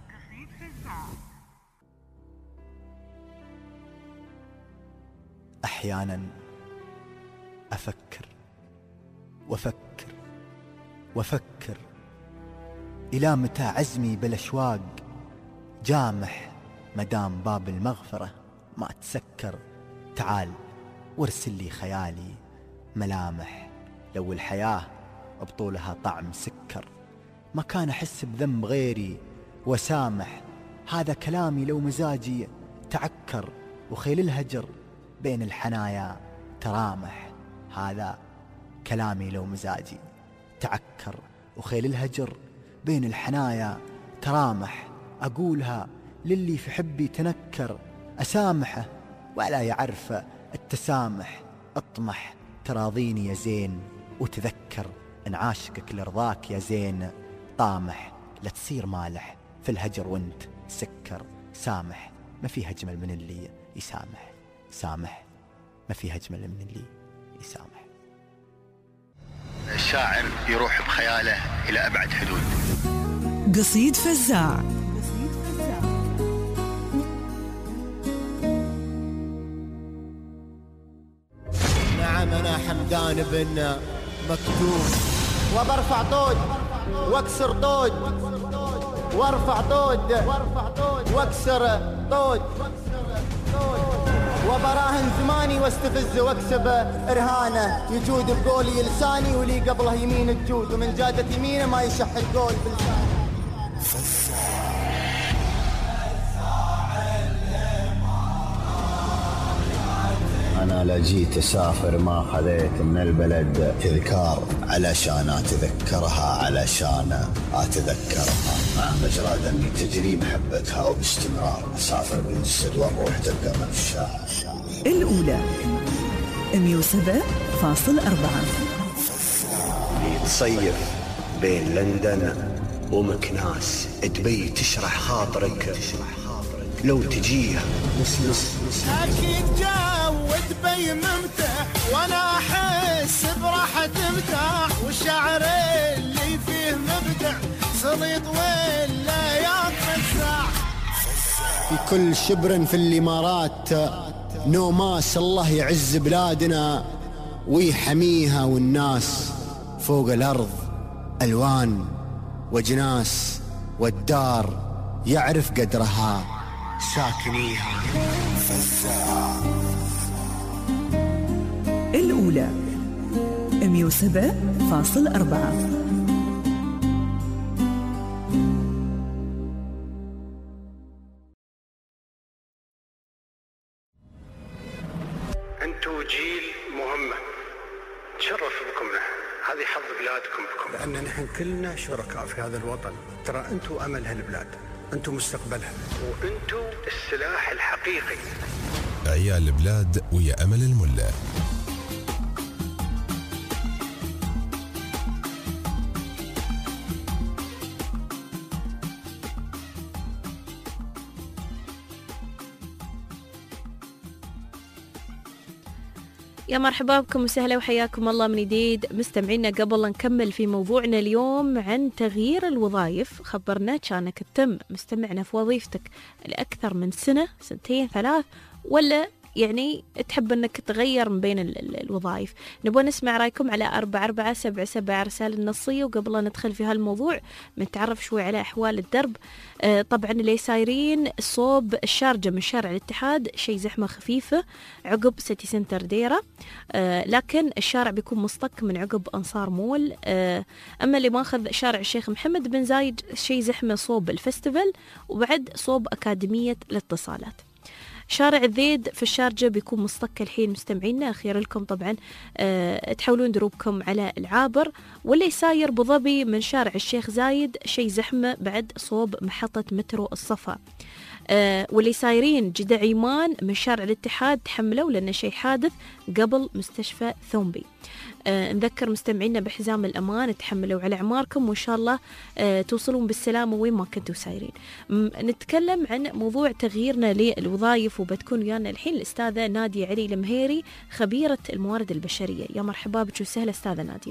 أحيانا أفكر وأفكر وأفكر إلى متى عزمي بالأشواق جامح، مدام باب المغفرة ما تسكر. تعال وارسل لي خيالي ملامح، لو الحياة بطولها طعم سكر ما كان أحس بذنب غيري وسامح. هذا كلامي لو مزاجي تعكر، وخيل الهجر بين الحنايا ترامح. هذا كلامي لو مزاجي تعكر، وخيل الهجر بين الحنايا ترامح. أقولها للي في حبي تنكر، أسامحه ولا يعرف التسامح. اطمح تراضيني يا زين، وتذكر ان عاشقك لرضاك يا زين طامح. لا تصير مالح في الهجر وانت سكر. سامح ما في أجمل من اللي يسامح. سامح ما في أجمل من اللي يسامح. الشاعر يروح بخياله إلى أبعد حدود. قصيد فزاع. نعم أنا حمدان بن مكتوم، وبرفع طود واكسر طود، وارفع طود واكسر طود، وبراهن زماني واستفز واكسب ارهانه. يجود بقولي لساني ولي قبله يمين الجود، ومن جادة يمينه ما يشح القول بلسانه. أنا لا جيت أسافر ما خذيت من البلد تذكار، علشان أتذكرها علشان أتذكرها. مع مجرى دمي تجري محبتها، وباستمرار أسافر بالجسد والروح تبقى من الشاعر. الأولى مية وسبعة فاصل أربعة. تصيف بين لندن ومكناس، دبي تشرح خاطرك لو تجيها. أكيد جو دبي ممتع، وأنا أحس براحة مرتاح، والشعر اللي فيه مبدع سليط ولا ينفزع. في كل شبر في الإمارات نوماس، الله يعز بلادنا ويحميها، والناس فوق الأرض ألوان وجناس. والدار يعرف قدرها ساكنيها. فزاع الأولى مية وسبعة فاصل أربعة. أنتوا جيل مهمة تشرف بكم له، هذه حظ بلادكم بكم، لأن نحن كلنا شركاء في هذا الوطن. ترى أنتوا أمل هالبلاد، أنتوا مستقبلها، وأنتوا السلاح الحقيقي. عيال البلاد ويا أمل الملا. يا مرحبا بكم وسهلا وحياكم الله من جديد مستمعينا. قبل لا نكمل في موضوعنا اليوم عن تغيير الوظائف، خبرنا كانك تتم مستمعنا في وظيفتك لأكثر من سنة، سنتين، ثلاث، ولا يعني تحب أنك تغير من بين ال ال الوظائف؟ نبغى نسمع رأيكم على أربعة أربعة سبعة سبعة رسالة النصية. وقبل لا ندخل في هالموضوع نتعرف شوي على أحوال الدرب. آه طبعا اللي سايرين صوب الشارجة من شارع الاتحاد شيء زحمة خفيفة عقب سيتي سنتر ديرة، آه لكن الشارع بيكون مصطك من عقب أنصار مول. آه أما اللي ماخذ شارع الشيخ محمد بن زايد شيء زحمة صوب الفستيفال، وبعد صوب أكاديمية الاتصالات. شارع الذيد في الشارجة بيكون مصطك الحين مستمعينا. أخير لكم طبعا أه تحولون دروبكم على العابر. واللي ساير بظبي من شارع الشيخ زايد شيء زحمة بعد صوب محطة مترو الصفا. أه واللي سايرين جدع عيمان من شارع الاتحاد تحملوا لأن شيء حادث قبل مستشفى ثومبي. أه نذكر مستمعينا بحزام الأمان، تحملوا على أعماركم وإن شاء الله أه توصلون بالسلامة وين ما كنتوا سايرين. نتكلم عن موضوع تغييرنا للوظائف، وبتكون ويانا الحين الأستاذة نادية علي المهيري خبيرة الموارد البشرية. يا مرحبا بك وسهلا أستاذة نادية.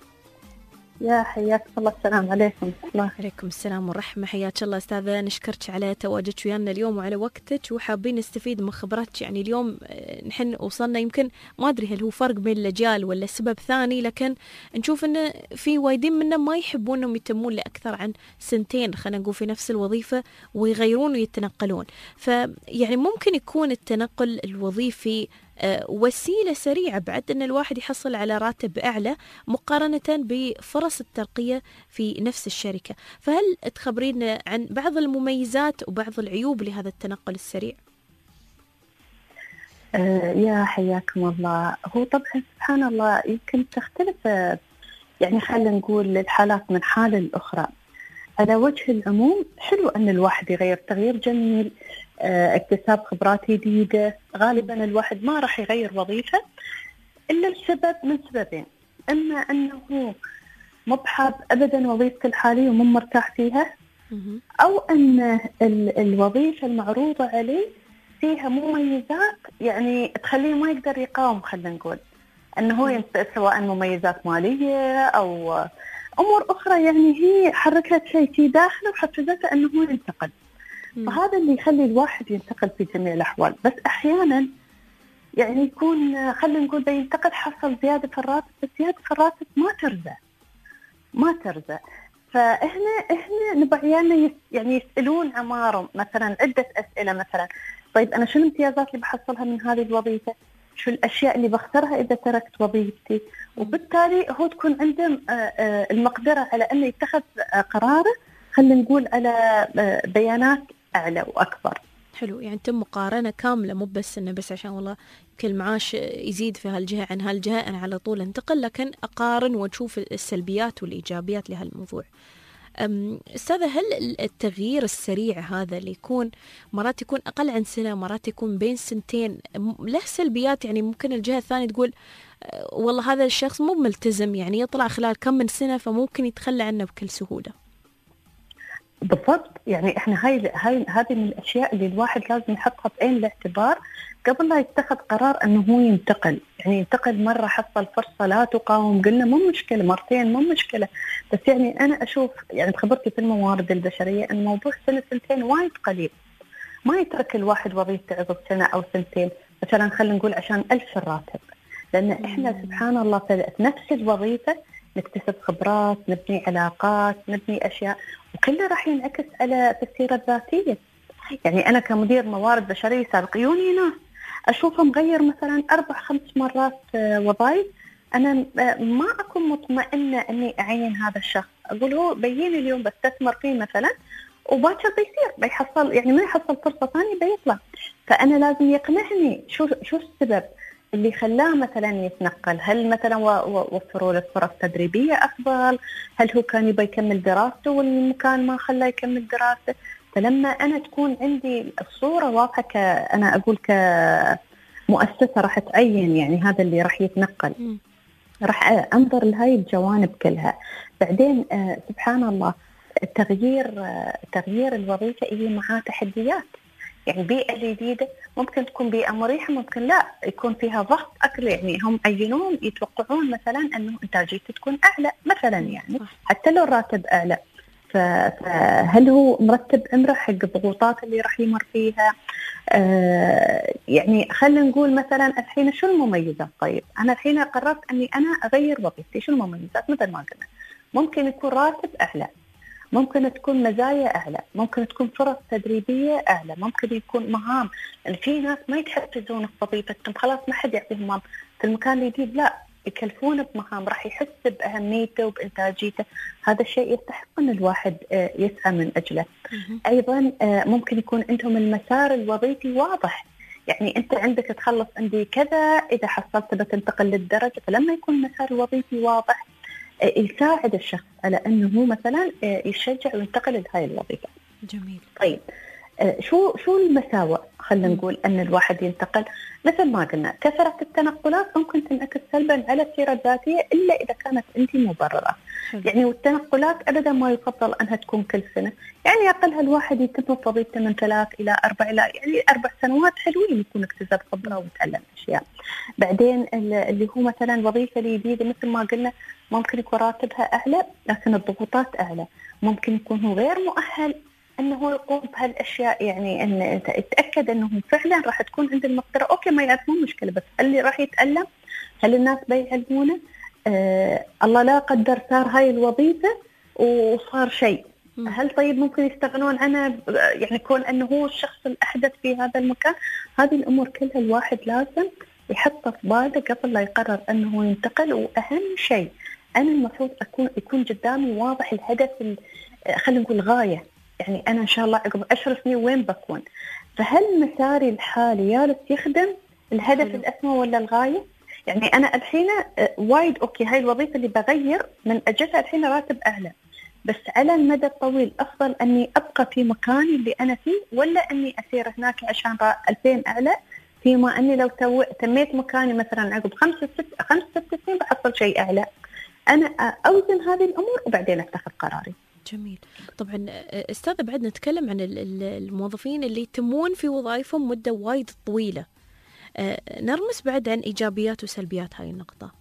يا حياك الله، السلام عليكم. الله عليكم السلام والرحمة، حياك الله أستاذة. نشكرك على تواجدك ويانا اليوم وعلى وقتك، وحابين نستفيد من خبراتك. يعني اليوم نحن وصلنا يمكن ما أدري هل هو فرق بين الأجيال ولا سبب ثاني، لكن نشوف إنه في وايدين منا ما يحبون إنهم يتمون لأكثر عن سنتين خلينا نقول في نفس الوظيفة ويغيرون ويتنقلون. فيعني ممكن يكون التنقل الوظيفي وسيلة سريعة بعد أن الواحد يحصل على راتب أعلى مقارنة بفرص الترقية في نفس الشركة. فهل تخبرين عن بعض المميزات وبعض العيوب لهذا التنقل السريع؟ آه يا حياكم الله. هو طبعا سبحان الله يمكن تختلف، يعني خلينا نقول الحالات من حالة لأخرى. على وجه العموم حلو أن الواحد يغير، تغيير جميل، اكتساب خبرات جديدة. غالبا الواحد ما راح يغير وظيفة إلا السبب من سببين: إما أنه مو بحاب أبدا وظيفته الحالية ومو مرتاح فيها، أو أن الوظيفة المعروضة عليه فيها مميزات يعني تخليه ما يقدر يقاوم. خلينا نقول أنه هو سواء مميزات مالية أو أمور أخرى، يعني هي حركت شيء في داخله وحفزته أنه هو ينتقل. فهذا اللي يخلي الواحد ينتقل في جميع الأحوال. بس أحيانا يعني يكون خلينا نقول بينتقل حصل زيادة في الراتب، بس زيادة في الراتب ما ترزق ما ترزق فإحنا إحنا نبغى عيالنا يعني يسألون عمارهم مثلا عدة أسئلة، مثلا طيب أنا شو الامتيازات اللي بحصلها من هذه الوظيفة، شو الأشياء اللي بختارها إذا تركت وظيفتي، وبالتالي هو تكون عنده المقدرة على أنه يتخذ قراره خلينا نقول على بيانات أعلى وأكبر. حلو، يعني تم مقارنة كاملة، مو بس إنه بس عشان والله يمكن المعاش يزيد في هالجهة عن هالجهة أنا على طول انتقل، لكن أقارن وأشوف السلبيات والإيجابيات لهالموضوع. أستاذة، هل التغيير السريع هذا اللي يكون مرات يكون أقل عن سنة، مرات يكون بين سنتين، له سلبيات؟ يعني ممكن الجهة الثانية تقول والله هذا الشخص مو ملتزم، يعني يطلع خلال كم من سنة فممكن يتخلى عنه بكل سهولة. بالضبط، يعني احنا هاي هاي هذه من الاشياء اللي الواحد لازم يحطها بعين الاعتبار قبل لا يتخذ قرار انه هو ينتقل. يعني ينتقل مره حصل فرصه لا تقاوم، قلنا مو مشكله، مرتين مو مشكله، بس يعني انا اشوف يعني خبرتي في الموارد البشريه ان موضوع سنه سنتين وايد قليل. ما يترك الواحد وظيفته عقب سنه او سنتين، مثلا خلينا نقول عشان ألف الراتب، لان احنا سبحان الله في نفس الوظيفه نكتسب خبرات، نبني علاقات، نبني أشياء، وكله راح ينعكس على السيرة الذاتية. يعني أنا كمدير موارد بشرية سابق يوني ناس أشوفه مغير مثلا أربع خمس مرات وظائف، أنا ما أكون مطمئنة أني أعين هذا الشخص، أقول هو بيين اليوم بستثمر فيه مثلا وباكر بيصير بيحصل، يعني ما يحصل فرصة ثانية بيطلع. فأنا لازم يقنعني شو شو السبب اللي خلاه مثلا يتنقل. هل مثلا وفروا له فرص تدريبية أفضل؟ هل هو كان يبي يكمل دراسته والمكان ما خلاه يكمل دراسته؟ فلما أنا تكون عندي الصورة واضحة، أنا أقول كمؤسسة راح تعين يعني هذا اللي راح يتنقل، راح أنظر لهاي الجوانب كلها. بعدين آه سبحان الله التغيير آه تغيير الوظيفة اللي معاه تحديات. يعني بيئة جديدة ممكن تكون بيئة مريحة، ممكن لا يكون فيها ضغط أكل. يعني هم عينوهم يتوقعون مثلا أنه إنتاجيته تكون أعلى مثلا، يعني حتى لو الراتب أعلى. فهل هو مرتب عمره حق الضغوطات اللي راح يمر فيها؟ آه يعني خلينا نقول مثلا الحين شو المميزات؟ طيب أنا الحين قررت أني أنا أغير وظيفتي، شو المميزات؟ مثل ما قلنا ممكن يكون راتب أعلى، ممكن تكون مزايا أعلى، ممكن تكون فرص تدريبية أعلى، ممكن يكون مهام. يعني في ناس ما يتحفزون في وظيفتهم، خلاص ما حد يعطيهم مهام في المكان الجديد، لا يكلفونه بمهام راح يحس بأهميته وبإنتاجيته. هذا الشيء يستحق أن الواحد يسعى من أجله. أيضا ممكن يكون عندهم المسار الوظيفي واضح، يعني أنت عندك تخلص عندي كذا، إذا حصلت بتنتقل للدرجة. فلما يكون المسار الوظيفي واضح يساعد الشخص على أنه مثلا يشجع وينتقل لهاي الوظيفة. جميل. طيب شو شو المساوئ؟ خلينا نقول أن الواحد ينتقل، مثل ما قلنا كثرة التنقلات ممكن تنعكس سلبا على السيرة الذاتية إلا إذا كانت أنت مبررة. يعني والتنقلات أبدا ما يفضل أنها تكون كل سنة، يعني أقلها الواحد يتم في وظيفته من ثلاث إلى أربع إلى يعني أربع سنوات حلوين يكون اكتسب خبرة وتعلم أشياء. بعدين اللي هو مثلا وظيفة جديدة مثل ما قلنا ممكن يكون راتبها أعلى لكن الضغوطات أعلى، ممكن يكون هو غير مؤهل أنه يقوم بهالأشياء. يعني أن يتأكد أنه فعلا راح تكون عند المقدرة. أوكي ما يعرفون مشكلة، بس هل اللي راح يتألم؟ هل الناس بيعلمونه؟ آه الله لا قدر صار هاي الوظيفة وصار شيء، هل طيب ممكن يستغنون عنه يعني كون أنه هو الشخص الأحدث في هذا المكان؟ هذه الأمور كلها الواحد لازم يحطها في باله قبل لا يقرر أنه ينتقل. وأهم شيء أنا المفروض أكون يكون قدامي واضح الهدف، خلينا نقول غاية. يعني أنا إن شاء الله عقب عشر سنين وين بكون؟ فهل مساري الحالي يالس يخدم الهدف حلو. الأسمى ولا الغاية؟ يعني أنا الحين وايد أوكي هاي الوظيفة اللي بغير من أجلها الحين راتب أعلى، بس على المدى الطويل أفضل أني أبقى في مكاني اللي أنا فيه ولا أني أسير هناك عشان ألفين أعلى، فيما أني لو تميت مكاني مثلا عقب خمسة ست خمسة ست سنين بحصل شيء أعلى. أنا أوزن هذه الأمور وبعدين أتخذ قراري. جميل. طبعا أستاذة بعد نتكلم عن الموظفين اللي يتمون في وظائفهم مدة وايد طويلة، نرمس بعد عن إيجابيات وسلبيات هاي النقطة.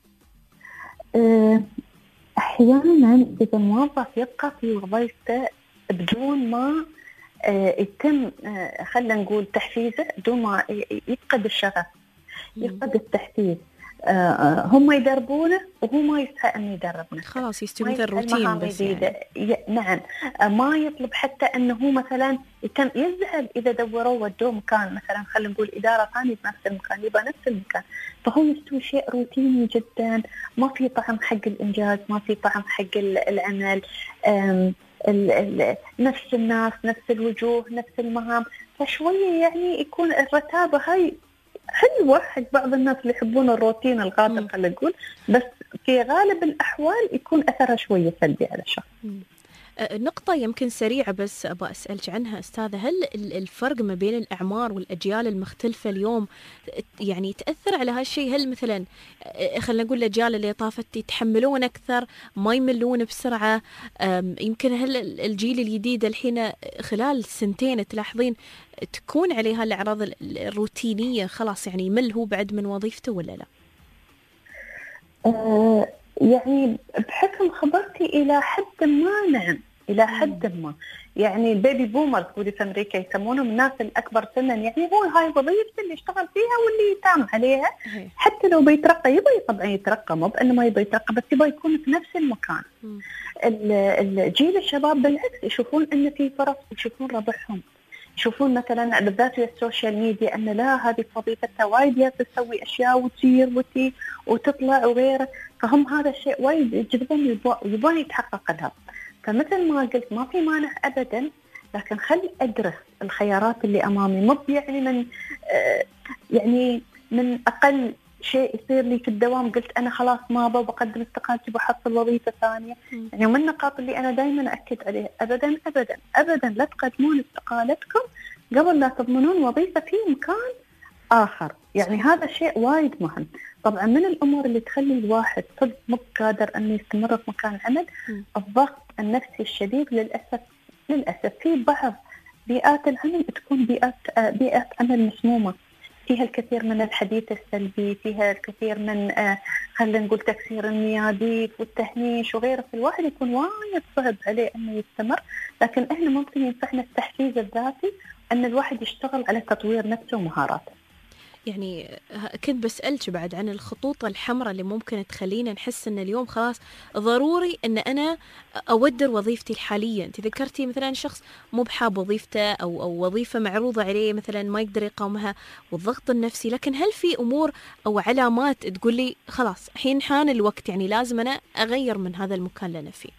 أحيانا إذا الموظف يبقى في وظيفته بدون ما يتم خلينا نقول تحفيزه، بدون ما يفقد الشغف يفقد التحفيز، هم يدربونه وهو ما يسعى أن يدربونه، خلاص يستوي مثل الروتين بس يعني. نعم، ما يطلب حتى أنه مثلا يتم يزعل إذا دوروا ودوه مكان مثلا خلينا نقول إدارة ثانية بنفس المكان يبقى نفس المكان، فهو يستوي شيء روتيني جدا، ما في طعم حق الإنجاز، ما في طعم حق العمل، ال ال نفس الناس نفس الوجوه نفس المهام، فشوية يعني يكون الرتابة هاي حلوة حق بعض الناس اللي يحبون الروتين القاتل خلينا نقول، بس في غالب الأحوال يكون أثرها شوية سلبي على الشخص. نقطة يمكن سريعة بس أبغى أسألك عنها أستاذة، هل الفرق ما بين الأعمار والأجيال المختلفة اليوم يعني تأثر على هالشيء؟ هل مثلا خلينا نقول الأجيال اللي طافت يتحملون أكثر، ما يملون بسرعة؟ يمكن هل الجيل الجديد الحين خلال سنتين تلاحظين تكون عليها الأعراض الروتينية خلاص يعني يمل هو بعد من وظيفته ولا لا؟ أه يعني بحكم خبرتي إلى حد ما نعم، الى حد ما. يعني البيبي بومرز اللي في امريكا يسمونهم الناس الاكبر سنا، يعني هو هاي وظيفته اللي يشتغل فيها واللي يتام عليها. حتى لو بيترقى يبغى طبعا يترقى، مو بانه ما يبغى يترقى، بس يبغى يكون في نفس المكان. الجيل الشباب بالعكس يشوفون ان في فرص، يشوفون ربحهم، يشوفون مثلا بالذات في السوشيال ميديا ان لا هذه وظيفتها وايد يا تسوي اشياء وتصير وتي وتطلع وغيره، فهم هذا الشيء وايد يجذبهم يبغون يتحقق لها. فمثل ما قلت ما في مانع ابدا، لكن خلي ادرس الخيارات اللي امامي، مو يعني من آه يعني من اقل شيء يصير لي في الدوام قلت انا خلاص ما بقدم استقالتي بحصل وظيفه ثانيه. م. يعني من النقاط اللي انا دائما اكد عليها ابدا ابدا ابدا لا تقدمون استقالتكم قبل لا تضمنون وظيفه في مكان اخر. يعني هذا شيء وايد مهم. طبعا من الامور اللي تخلي الواحد صدق مو قادر انه يستمر في مكان عمل م. الضغط النفسي الشديد. للاسف للاسف في بعض بيئات العمل تكون بيئات بيئات عمل مسمومه، فيها الكثير من الحديث السلبي، فيها الكثير من آه خلينا نقول تكسير النياديف والتهميش وغيره، فالواحد يكون وايد صعب عليه انه يستمر. لكن احنا ممكن ينفعنا التحفيز الذاتي ان الواحد يشتغل على تطوير نفسه ومهاراته. يعني كنت بسألك بعد عن الخطوط الحمراء اللي ممكن تخلينا نحس ان اليوم خلاص ضروري ان انا اودر وظيفتي الحالية. انت ذكرتي مثلا شخص مو بحاب وظيفته او او وظيفة معروضة عليه مثلا ما يقدر يقاومها والضغط النفسي، لكن هل في امور او علامات تقول لي خلاص الحين حان الوقت يعني لازم انا اغير من هذا المكان اللي انا فيه؟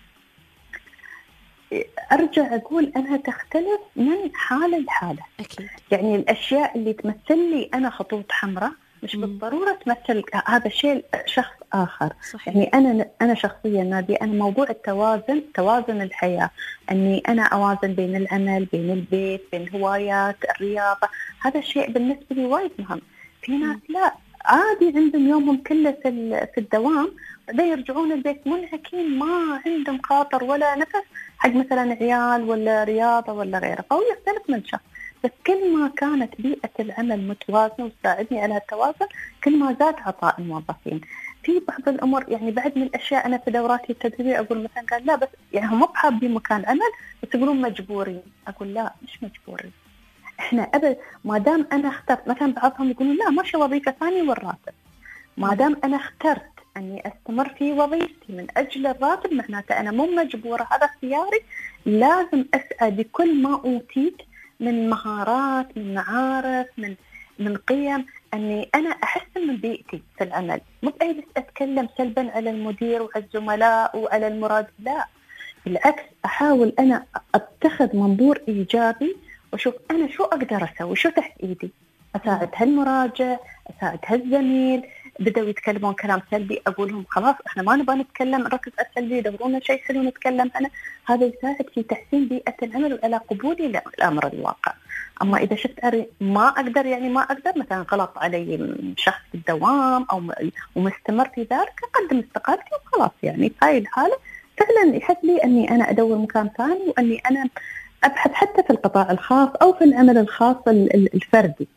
أرجع أقول أنها تختلف من حالة لحالة. أكيد. يعني الأشياء اللي تمثل لي أنا خطوط حمراء مش مم. بالضرورة تمثل هذا الشيء شخص آخر. صحيح. يعني أنا أنا شخصيا نادي أنا موضوع التوازن، توازن الحياة، أني أنا أوازن بين العمل بين البيت بين الهوايات الرياضة، هذا الشيء بالنسبة لي وايد مهم. في ناس لا عادي عندهم يومهم كله في في الدوام، بعدين يرجعون البيت منهكين ما عندهم خاطر ولا نفس حق مثلا عيال ولا رياضة ولا غيره، فهو يختلف من شخص. بس كل ما كانت بيئة العمل متوازنة وتساعدني على التوازن كل ما زاد عطاء الموظفين. في بعض الأمور يعني بعد من الأشياء أنا في دوراتي التدريبية أقول مثلا قال لا بس يعني هم مو حابين مكان عمل بس يقولون مجبورين، أقول لا مش مجبورين، إحنا أبد ما دام أنا اخترت. مثلا بعضهم يقولون لا ماشي وظيفة ثانية والراتب، ما دام أنا اخترت أني أستمر في وظيفتي من أجل الراتب معناته أنا مو مجبورة، هذا اختياري. لازم أسعى بكل ما أوتيت من مهارات من معارف من من قيم أني أنا أحسن من بيئتي في العمل، مو بأي أتكلم سلبا على المدير وعلى الزملاء وعلى المراد، لا بالعكس أحاول أنا أتخذ منظور إيجابي وأشوف أنا شو أقدر أسوي، شو تحت إيدي، أساعد هالمراجع أساعد هالزميل بدأوا يتكلمون كلام سلبي أقول لهم خلاص إحنا ما نبغى نتكلم نركز على السلبي، دورون شيء حلو نتكلم عنه. هذا يساعد في تحسين بيئة العمل وعلى قبولي للأمر الواقع. أما إذا شفت ما أقدر يعني ما أقدر مثلا غلط علي شخص في الدوام أو ومستمر في ذلك أقدم استقالتي وخلاص. يعني في هاي الحالة فعلا يحس لي أني أنا أدور مكان ثاني وأني أنا أبحث حتى في القطاع الخاص أو في العمل الخاص الفردي.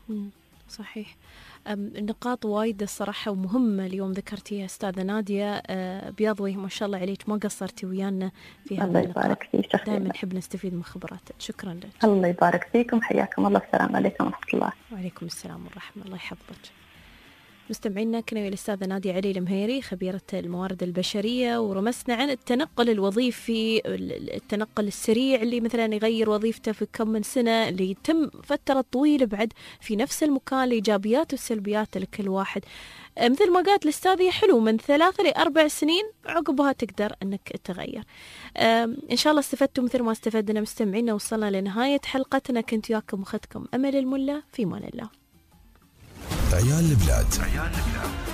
صحيح. النقاط وايد الصراحة ومهمة اليوم ذكرتيها أستاذة نادية بياضوي، ما شاء الله عليك ما قصرتي ويانا في هذا الله يبارك فيك. دائما نحب نستفيد من خبراتك. شكرا لك. الله يبارك فيكم، حياكم الله. السلام عليكم ورحمة الله. وعليكم السلام والرحمة، الله يحفظك. مستمعينا كنا ويا الأستاذة نادية علي المهيري خبيرة الموارد البشرية، ورمسنا عن التنقل الوظيفي، التنقل السريع اللي مثلا يغير وظيفته في كم من سنة، اللي يتم فترة طويلة بعد في نفس المكان، الإيجابيات والسلبيات لكل واحد. مثل ما قالت الأستاذة حلو من ثلاثة لأربع سنين عقبها تقدر أنك تغير. إن شاء الله استفدتوا مثل ما استفدنا مستمعينا. وصلنا لنهاية حلقتنا، كنت وياكم أختكم أمل الملا، في مان الله. عيال البلاد.